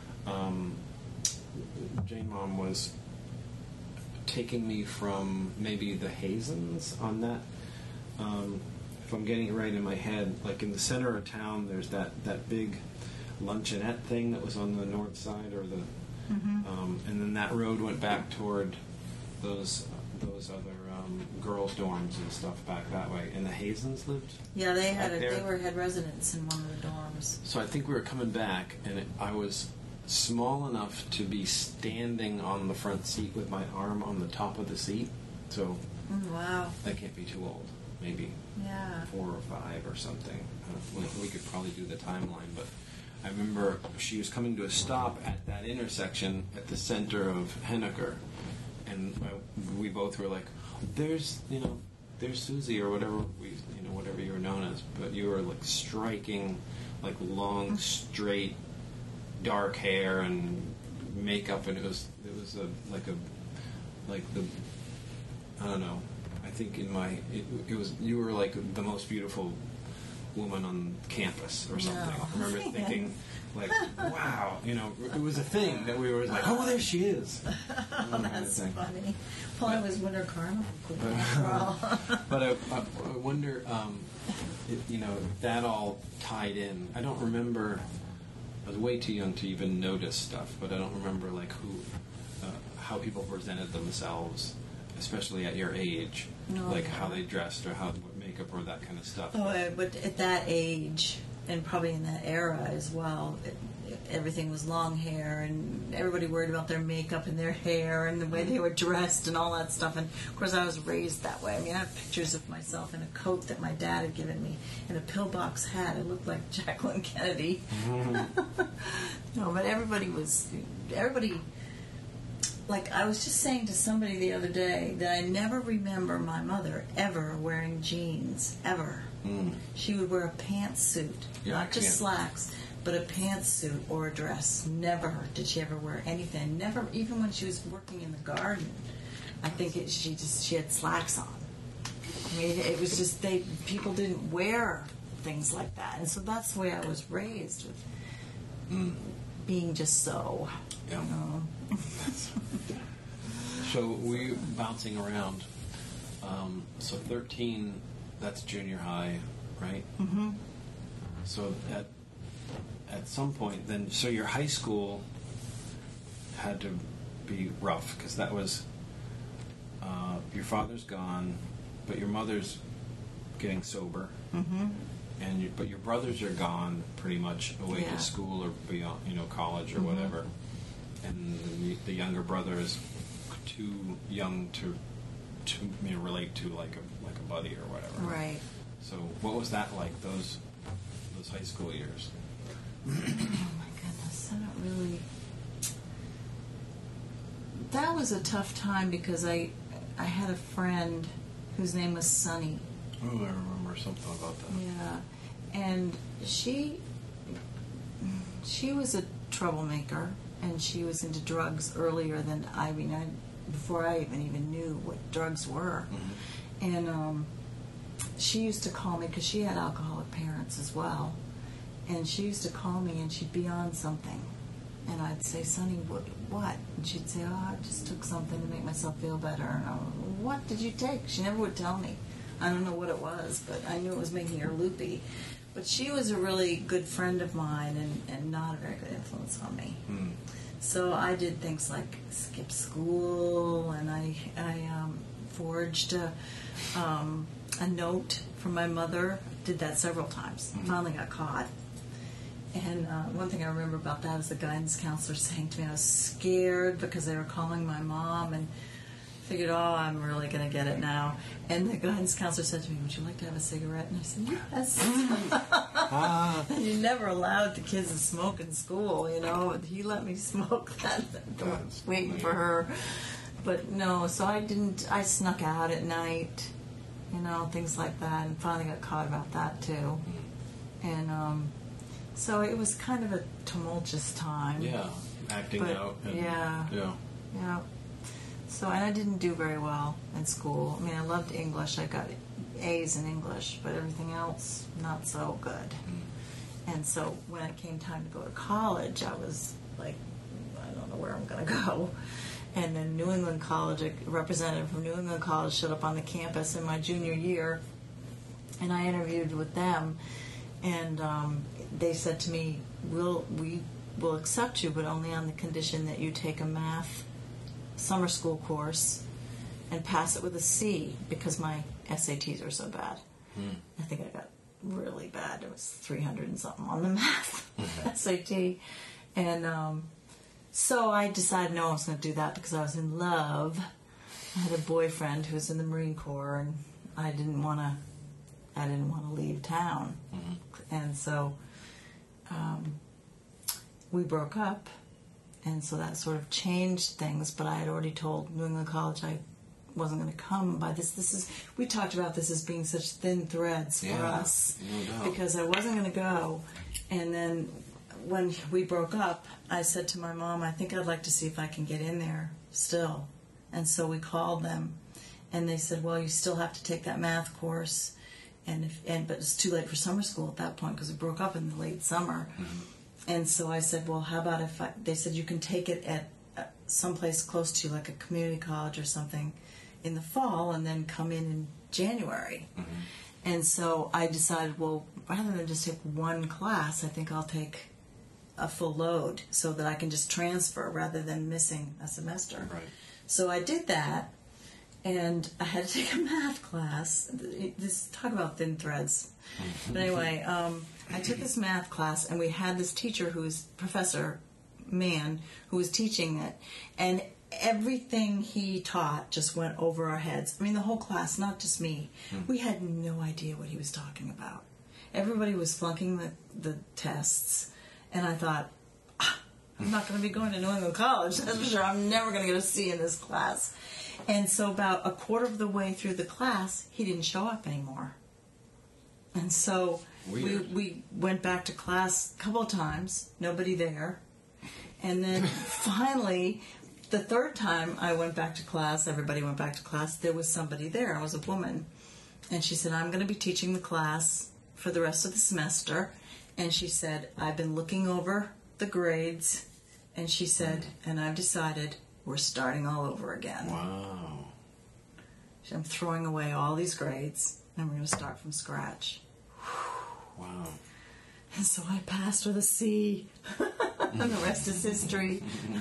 Jane Mom was taking me from maybe the Hazens on that. If I'm getting it right in my head, like in the center of town, there's that big luncheonette thing that was on the north side, or the, and then that road went back toward those other girls' dorms and stuff back that way. And the Hazens lived. Yeah, they had back there. they had residents in one of the dorms. So I think we were coming back, and I was small enough to be standing on the front seat with my arm on the top of the seat. So Wow. I can't be too old. Maybe Yeah. 4 or 5 or something. We could probably do the timeline, but I remember she was coming to a stop at that intersection at the center of Henniker, and we both were like, "There's Susie," or whatever whatever you were known as, but you were like striking, like long, straight, dark hair and makeup, and it was I don't know. I think it was you were like the most beautiful woman on campus or something. No. I remember thinking, like, wow, it was a thing that we were like, oh, there she is. Oh, that's funny. Well, I was Winter Carnival Queen after all. But I wonder, if that all tied in. I don't remember. I was way too young to even notice stuff, but I don't remember like how people presented themselves, especially at your age, No. like how they dressed or what makeup or that kind of stuff. Oh, but at that age, and probably in that era as well, everything was long hair, and everybody worried about their makeup and their hair and the way they were dressed and all that stuff. And of course, I was raised that way. I mean, I have pictures of myself in a coat that my dad had given me and a pillbox hat. I looked like Jacqueline Kennedy. No, but everybody. Like, I was just saying to somebody the other day that I never remember my mother ever wearing jeans, ever. She would wear a pantsuit, Yeah, I not just can't. slacks, but a pantsuit or a dress. Never did she ever wear anything. Never, even when she was working in the garden. I think she had slacks on. I mean, it was just people didn't wear things like that, and so that's the way I was raised, with being just so. Yeah. You know. So we bouncing around. So 13, that's junior high, right? Mm-hmm. So at some point, then, so your high school had to be rough because that was your father's gone, but your mother's getting sober, but your brothers are gone pretty much away Yeah. to school or beyond, college or whatever, and the younger brother is too young to relate to like a buddy or whatever. Right. So what was that like, those high school years? Oh my goodness, I don't really. That was a tough time because I had a friend whose name was Sunny. Oh, I remember something about that. Yeah, and she was a troublemaker, and she was into drugs earlier than before I even knew what drugs were. And she used to call me because she had alcoholic parents as well, and she used to call me and she'd be on something, and I'd say, Sonny, what? And she'd say, oh, I just took something to make myself feel better. And I was, what did you take? She never would tell me. I don't know what it was, but I knew it was making her loopy. But she was a really good friend of mine and not a very good influence on me. So I did things like skip school, and I forged a note from my mother. Did that several times. Finally got caught. And one thing I remember about that is the guidance counselor saying to me, I was scared because they were calling my mom, and figured, oh, I'm really going to get it now. And the guidance counselor said to me, would you like to have a cigarette? And I said, yes. And you're never allowed the kids to smoke in school, you know. And he let me smoke that, waiting for her. But no, so I snuck out at night, you know, things like that, and finally got caught about that too. And so it was kind of a tumultuous time. Yeah, acting But, out. And, yeah. Yeah. So, and I didn't do very well in school. I mean, I loved English. I got A's in English, but everything else, not so good. And so when it came time to go to college, I was like, I don't know where I'm going to go. And then New England College, a representative from New England College showed up on the campus in my junior year, and I interviewed with them. And they said to me, we will accept you, but only on the condition that you take a math summer school course and pass it with a C, because my SATs are so bad. I think I got really bad. It was 300 and something on the math SAT. And so I decided, no, I was going to do that because I was in love. I had a boyfriend who was in the Marine Corps, and I didn't want to leave town. And so we broke up. And so that sort of changed things, but I had already told New England College I wasn't going to come by this. We talked about this as being such thin threads for us, no doubt. because I wasn't going to go. And then when we broke up, I said to my mom, I think I'd like to see if I can get in there still. And so we called them, and they said, well, you still have to take that math course, but it's too late for summer school at that point because we broke up in the late summer. And so I said, well, how about they said you can take it at someplace close to like a community college or something in the fall and then come in January. And so I decided, well, rather than just take one class, I think I'll take a full load so that I can just transfer rather than missing a semester. Right. So I did that, and I had to take a math class. Talk about thin threads. But anyway, I took this math class, and we had this teacher Professor Mann, who was teaching it, and everything he taught just went over our heads. I mean, the whole class, not just me. We had no idea what he was talking about. Everybody was flunking the tests, and I thought, I'm not going to be going to New England College, that's for sure. I'm never going to get a C in this class. And so about a quarter of the way through the class, he didn't show up anymore. And so we went back to class a couple of times, nobody there. And then finally, the third time I went back to class, everybody went back to class, there was somebody there. I was a woman. And she said, I'm going to be teaching the class for the rest of the semester. And she said, I've been looking over the grades. And she said, and I've decided we're starting all over again. Wow. I'm throwing away all these grades, and we're going to start from scratch. Wow. And so I passed with a C, and the rest is history.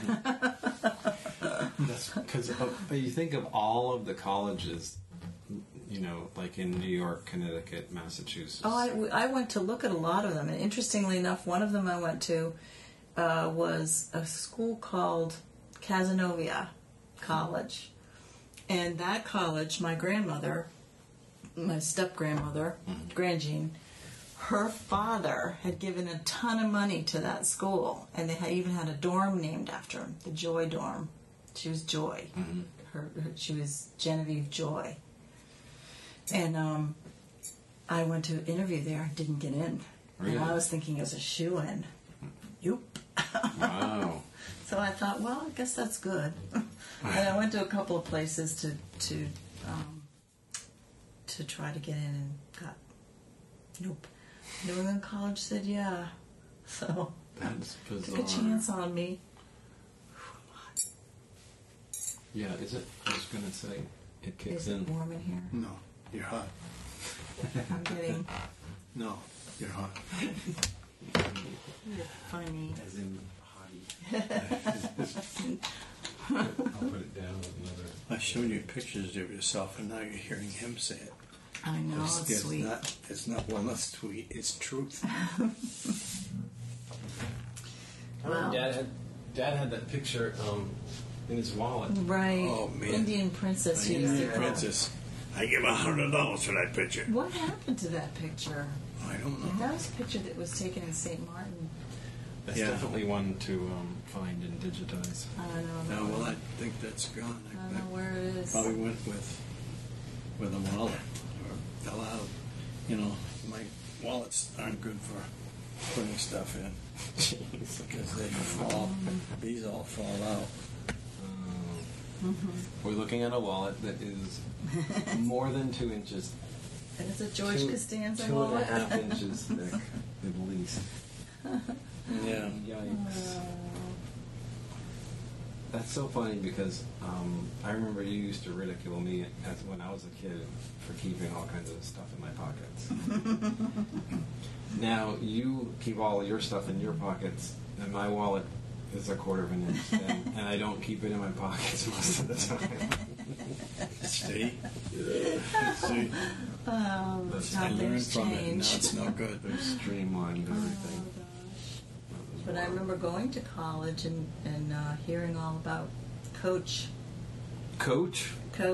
That's because you think of all of the colleges, you know, like in New York, Connecticut, Massachusetts. Oh, I went to look at a lot of them, and interestingly enough, one of them I went to was a school called Cazenovia College. And that college, my grandmother, my step-grandmother, Grandjean, her father had given a ton of money to that school, and they even had a dorm named after him, the Joy Dorm. She was Joy. She was Genevieve Joy. And I went to interview there, didn't get in. Really? And I was thinking it was a shoo-in. Yoop. Wow. So I thought, well, I guess that's good. And I went to a couple of places to try to get in, and got nope. New England College said yeah. So That's bizarre. took a chance on me. Yeah, is it? I was going to say, it kicks Is in. it warm in here? No, you're hot. I'm getting No, you're hot. you're funny. As in hottie. I'll put it down with another. I showed you pictures of yourself, and now you're hearing him say it. I know, it's sweet. It's not one that's sweet. It's truth. Wow. Dad had that picture in his wallet. Right. Oh, man. Indian Princess. She used Indian to Princess. I give $100 for that picture. What happened to that picture? I don't know. That was a picture that was taken in St. Martin. That's Yeah. definitely one to find and digitize. I don't know. No, well, I think that's gone. I don't know where it is. Probably went with a wallet or fell out. You know, my wallets aren't good for putting stuff in because they fall. These all fall out. We're looking at a wallet that is more than 2 inches. And it's a George Costanza 2.5 wallet. inches thick, at least. Yeah. Yikes. That's so funny because I remember you used to ridicule me when I was a kid for keeping all kinds of stuff in my pockets. Now you keep all your stuff in your pockets, and my wallet is 1/4 inch, and I don't keep it in my pockets most of the time. See? Oh, I how learned things from it. Now change. it's no good. They've streamlined everything. Oh, gosh. But I remember going to college and hearing all about Coach, Coach?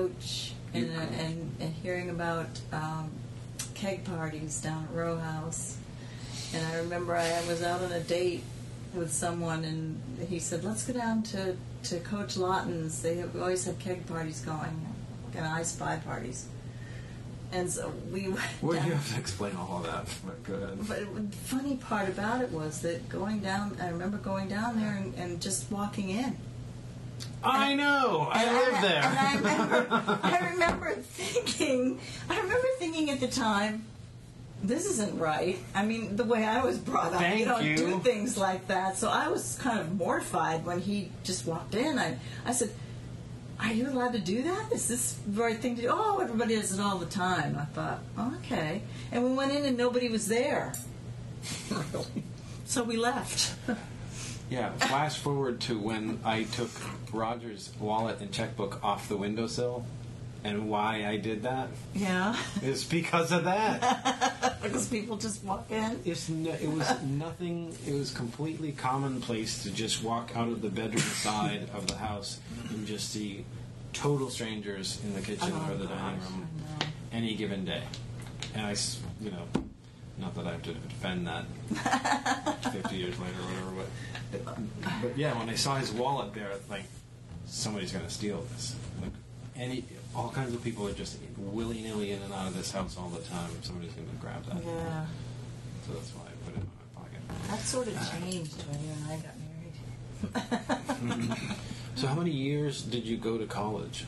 and hearing about keg parties down at Row House. And I remember I was out on a date with someone, and he said, "Let's go down to Coach Lawton's. They always have keg parties going, and I Spy parties." And so we went Well, down. you have to explain all of that. But go ahead. But the funny part about it was that going down, I remember going down there and just walking in. I know. I live there. And I remember thinking at the time, this isn't right. I mean, the way I was brought up, Thank you don't you. do things like that. So I was kind of mortified when he just walked in. I said, "Are you allowed to do that? Is this the right thing to do?" "Oh, everybody does it all the time." I thought, oh, okay. And we went in and nobody was there. So we left. Yeah, flash forward to when I took Roger's wallet and checkbook off the windowsill, and why I did that Yeah. is because of that. Because people just walk in. It was nothing. It was completely commonplace to just walk out of the bedroom side of the house and just see total strangers in the kitchen or the dining room I know. any given day. And not that I have to defend that 50 years later or whatever, but yeah, when I saw his wallet there, like, somebody's going to steal this. Like, all kinds of people are just willy-nilly in and out of this house all the time. Somebody's going to grab that. Yeah. So that's why I put it in my pocket. That sort of changed when you and I got married. So how many years did you go to college?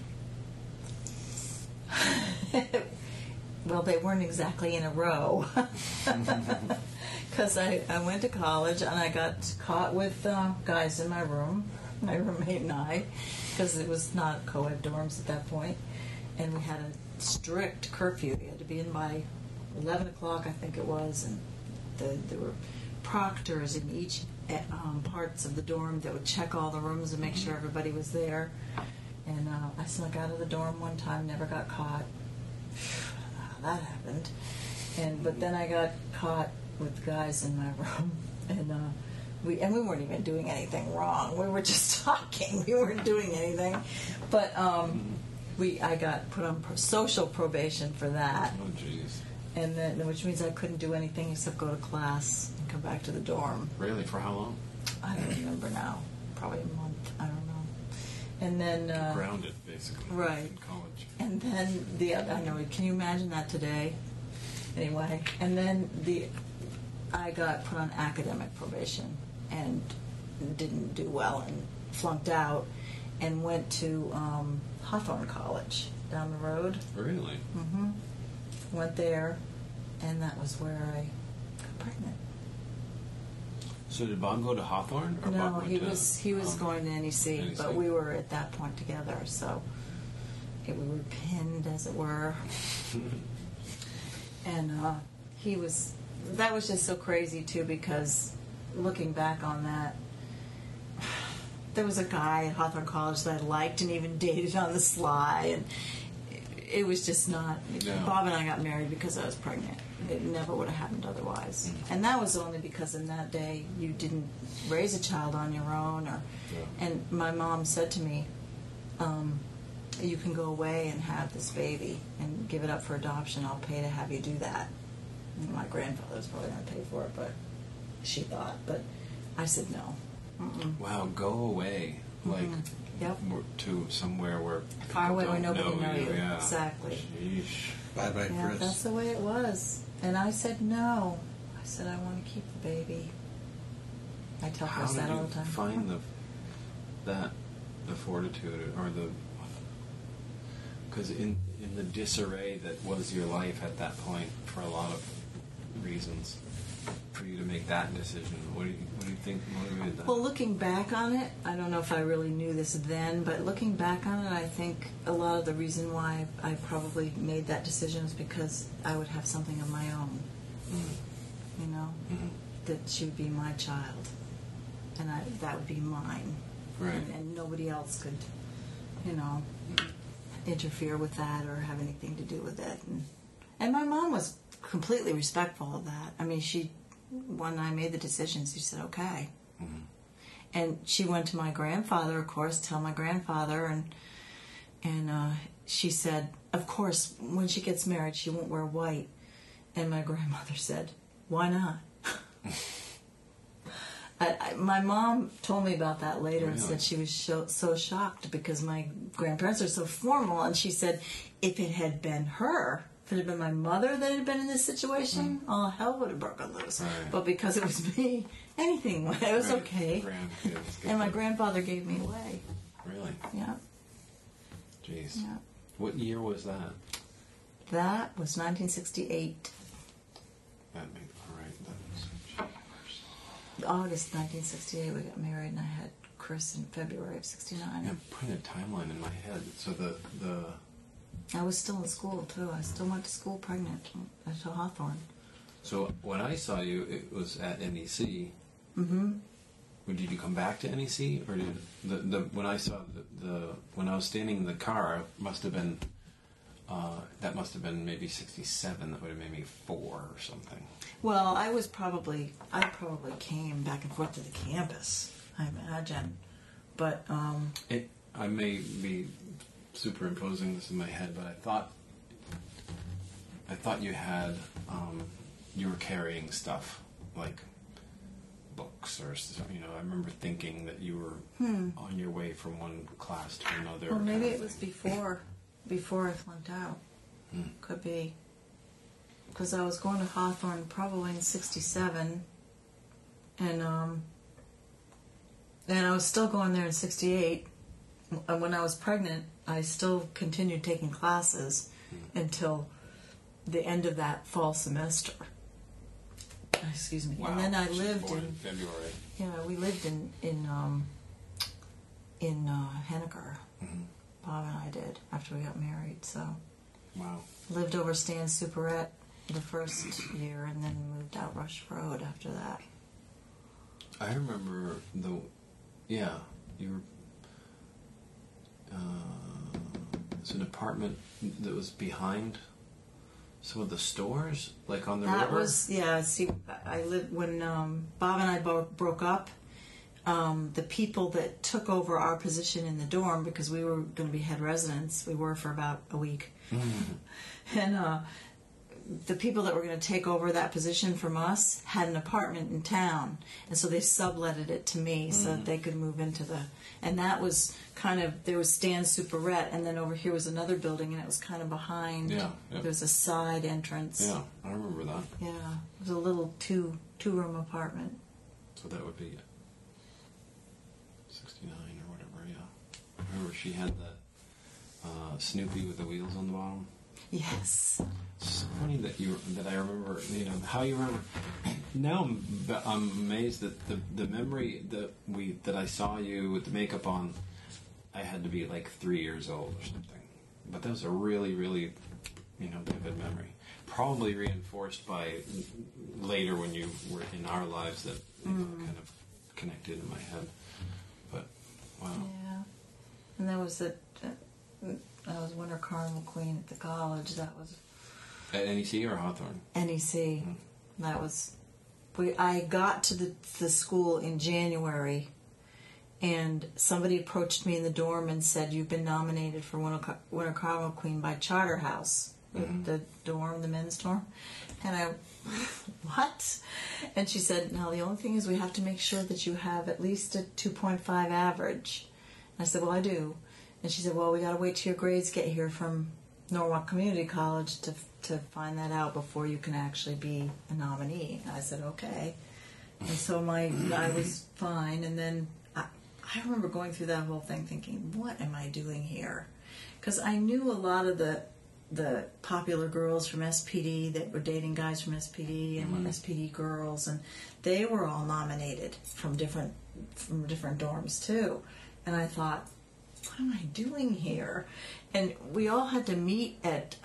Well, they weren't exactly in a row. Because I went to college and I got caught with guys in my room, my roommate and I, because it was not co-ed dorms at that point. And we had a strict curfew. You had to be in by 11 o'clock, I think it was. And there were proctors in each parts of the dorm that would check all the rooms and make sure everybody was there. And I snuck out of the dorm one time, never got caught. That happened. But then I got caught with guys in my room, and we weren't even doing anything wrong. We were just talking. We weren't doing anything, but I got put on social probation for that. Oh, jeez. And then, which means I couldn't do anything except go to class and come back to the dorm. Really? For how long? I don't remember now. Probably a month. I don't know. And then Grounded, basically. right. In college. And then I know. Can you imagine that today? Anyway, and then I got put on academic probation and didn't do well and flunked out and went to Hawthorne College down the road. Really? Mm-hmm. Went there, and that was where I got pregnant. So did Bob go to Hawthorne? Or No, Bob went he to, was going to NEC, NEC. but we were at that point together, so we were pinned, as it were. And that was just so crazy too, because looking back on that, there was a guy at Hawthorne College that I liked and even dated on the sly, it was just not. Yeah. Bob and I got married because I was pregnant. It never would have happened otherwise. And that was only because in that day you didn't raise a child on your own. And my mom said to me, you can go away and have this baby and give it up for adoption. I'll pay to have you do that. And my grandfather was probably going to pay for it, but she thought. But I said no. Mm-mm. Wow, go away. Like, Yep. to somewhere where Far away where people nobody don't know you. Yeah. Exactly. Sheesh. Bye-bye, Yeah, Chris. that's the way it was. And I said no. I said I want to keep the baby. I tell How Chris did that you all the time. find the fortitude or the? Because in the disarray that was your life at that point, for a lot of reasons, for you to make that decision, what do you think motivated that? Well, looking back on it, I don't know if I really knew this then, but looking back on it, I think a lot of the reason why I probably made that decision is because I would have something of my own. You know, that she would be my child, and that would be mine, Right. and nobody else could, you know, interfere with that or have anything to do with it. And my mom was completely respectful of that. I mean, when I made the decision, she said, okay. And she went to my grandfather, of course, tell my grandfather, and she said, of course, when she gets married, she won't wear white. And my grandmother said, why not? My mom told me about that later and said she was so shocked because my grandparents are so formal. And she said, if it had been her, if it had been my mother that had been in this situation, all hell would have broken loose. Right. But because it was me, anything, it was Right. okay. Grandkids. And my grandfather gave me away. Really? Yeah. Jeez. Yeah. What year was that? That was 1968. That made all right. That was August 1968, we got married, and I had Chris in February of 69. I'm putting a timeline in my head. So the I was still in school, too. I still went to school pregnant at Hawthorne. So when I saw you, it was at NEC. Mm-hmm. Did you come back to NEC, or did the when I saw when I was standing in the car, it must have been that must have been maybe 67. That would have made me 4 or something. Well, I probably came back and forth to the campus, I imagine. But, I may be superimposing this in my head, but I thought you had you were carrying stuff like books or I remember thinking that you were on your way from one class to another. well, maybe kind of it was thing. before I flunked out. Could be. Because I was going to Hawthorne probably in 67, and I was still going there in 68. And when I was pregnant, I still continued taking classes until the end of that fall semester. Excuse me. Wow. And then I She was lived born in February. we lived in Henniker. Bob and I did after we got married. So Wow. lived over Stan's Superette the first year, and then moved out Rush Road after that. I remember you were. It's an apartment that was behind some of the stores, like on the That river. was See, I lived when Bob and I broke up. The people that took over our position in the dorm, because we were going to be head residents, we were for about a week, and the people that were going to take over that position from us had an apartment in town, and so they subletted it to me so that they could move into and that was kind of, there was Stan's Superette, and then over here was another building, and it was kind of behind. Yeah, yeah. There was a side entrance. Yeah, I remember that. Yeah, it was a little two-room apartment. So that would be 69 or whatever. Yeah, I remember she had that Snoopy with the wheels on the bottom. Yes. It's so funny that I remember, how you remember. Now I'm amazed that the memory that I saw you with the makeup on, I had to be like 3 years old or something. But that was a really, really, vivid memory. Probably reinforced by later when you were in our lives that kind of connected in my head. But wow. Yeah. And there was I was Winter Carnival Queen at the college. That was At NEC or Hawthorne? NEC. That was. I got to the school in January, and somebody approached me in the dorm and said, "You've been nominated for Winter Carnival Queen by Charterhouse, the dorm, the men's dorm." And I, what? And she said, "Now the only thing is we have to make sure that you have at least a 2.5 average." And I said, "Well, I do." And she said, "Well, we got to wait till your grades get here from Norwalk Community College to find that out before you can actually be a nominee." And I said, "Okay." And so I was fine. And then I remember going through that whole thing thinking, what am I doing here? Because I knew a lot of the popular girls from SPD that were dating guys from SPD and were SPD girls, and they were all nominated from different dorms too. And I thought, what am I doing here? And we all had to meet at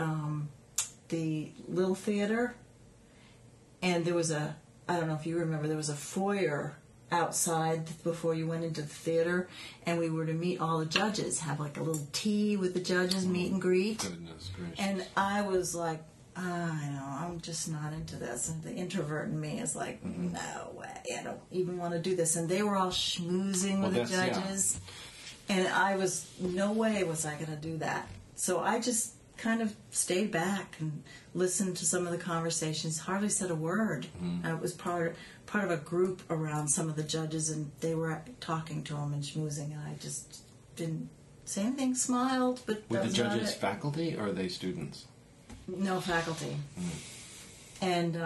the Little Theater, and there was I don't know if you remember, there was a foyer outside before you went into the theater, and we were to meet all the judges, have like a little tea with the judges, meet and greet. Goodness gracious. And I was like, I know, I'm just not into this. And the introvert in me is like, no way, I don't even want to do this. And they were all schmoozing with the judges. Yeah. And I was, no way was I going to do that. So I just kind of stayed back and listened to some of the conversations, hardly said a word. I was part of a group around some of the judges, and they were talking to them and schmoozing, and I just didn't say anything, smiled, but were the judges faculty or are they students? No, faculty. And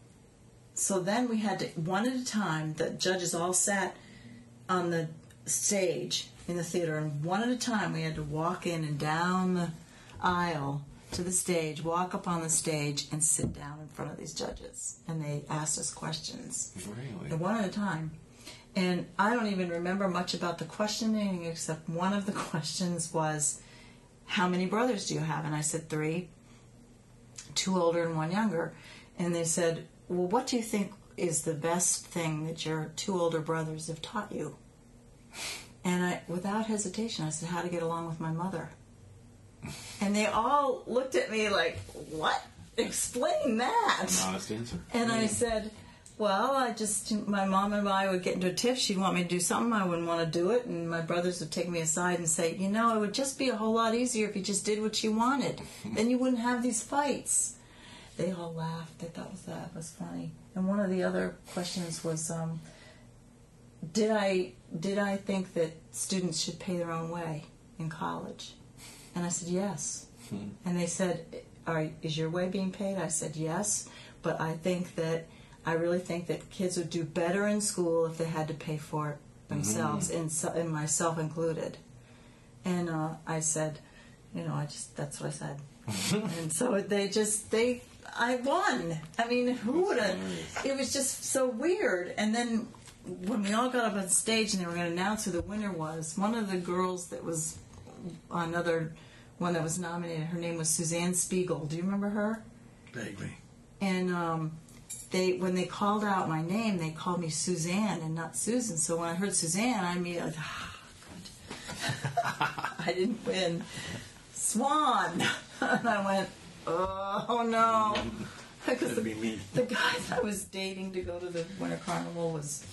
so then we had to, one at a time, the judges all sat on the stage in the theater, and one at a time we had to walk in and down the aisle to the stage, walk up on the stage, and sit down in front of these judges. And they asked us questions. Really? One at a time. And I don't even remember much about the questioning, except one of the questions was, how many brothers do you have? And I said 3, 2 older and 1 younger. And they said, well, what do you think is the best thing that your 2 older brothers have taught you? And I, without hesitation, I said, how to get along with my mother. And they all looked at me like, what? Explain that. Honest answer. And I said, well, my mom and I would get into a tiff. She'd want me to do something. I wouldn't want to do it. And my brothers would take me aside and say, you know, it would just be a whole lot easier if you just did what you wanted. Then you wouldn't have these fights. They all laughed. They thought that was funny. And one of the other questions was, did I think that students should pay their own way in college? And I said, yes. And they said, is your way being paid? I said, yes. But I really think that kids would do better in school if they had to pay for it themselves, and myself included. And I said, that's what I said. And so I won. I mean, who would have? It was just so weird. And then when we all got up on stage and they were going to announce who the winner was, one of the girls that was another one that was nominated, her name was Suzanne Spiegel. Do you remember her? Vaguely. And when they called out my name, they called me Suzanne and not Susan. So when I heard Suzanne, I immediately good. I didn't win. Swan. And I went, oh no. Because That'd be me. The guy that I was dating to go to the Winter Carnival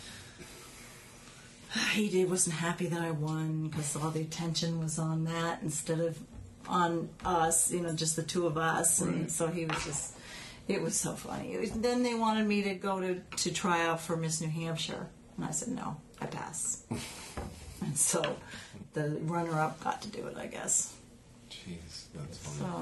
wasn't happy that I won because all the attention was on that instead of on us, just the 2 of us. And right. So he was just, it was so funny. Then they wanted me to go to try out for Miss New Hampshire. And I said, no, I pass. And so the runner-up got to do it, I guess. Jeez, that's funny. So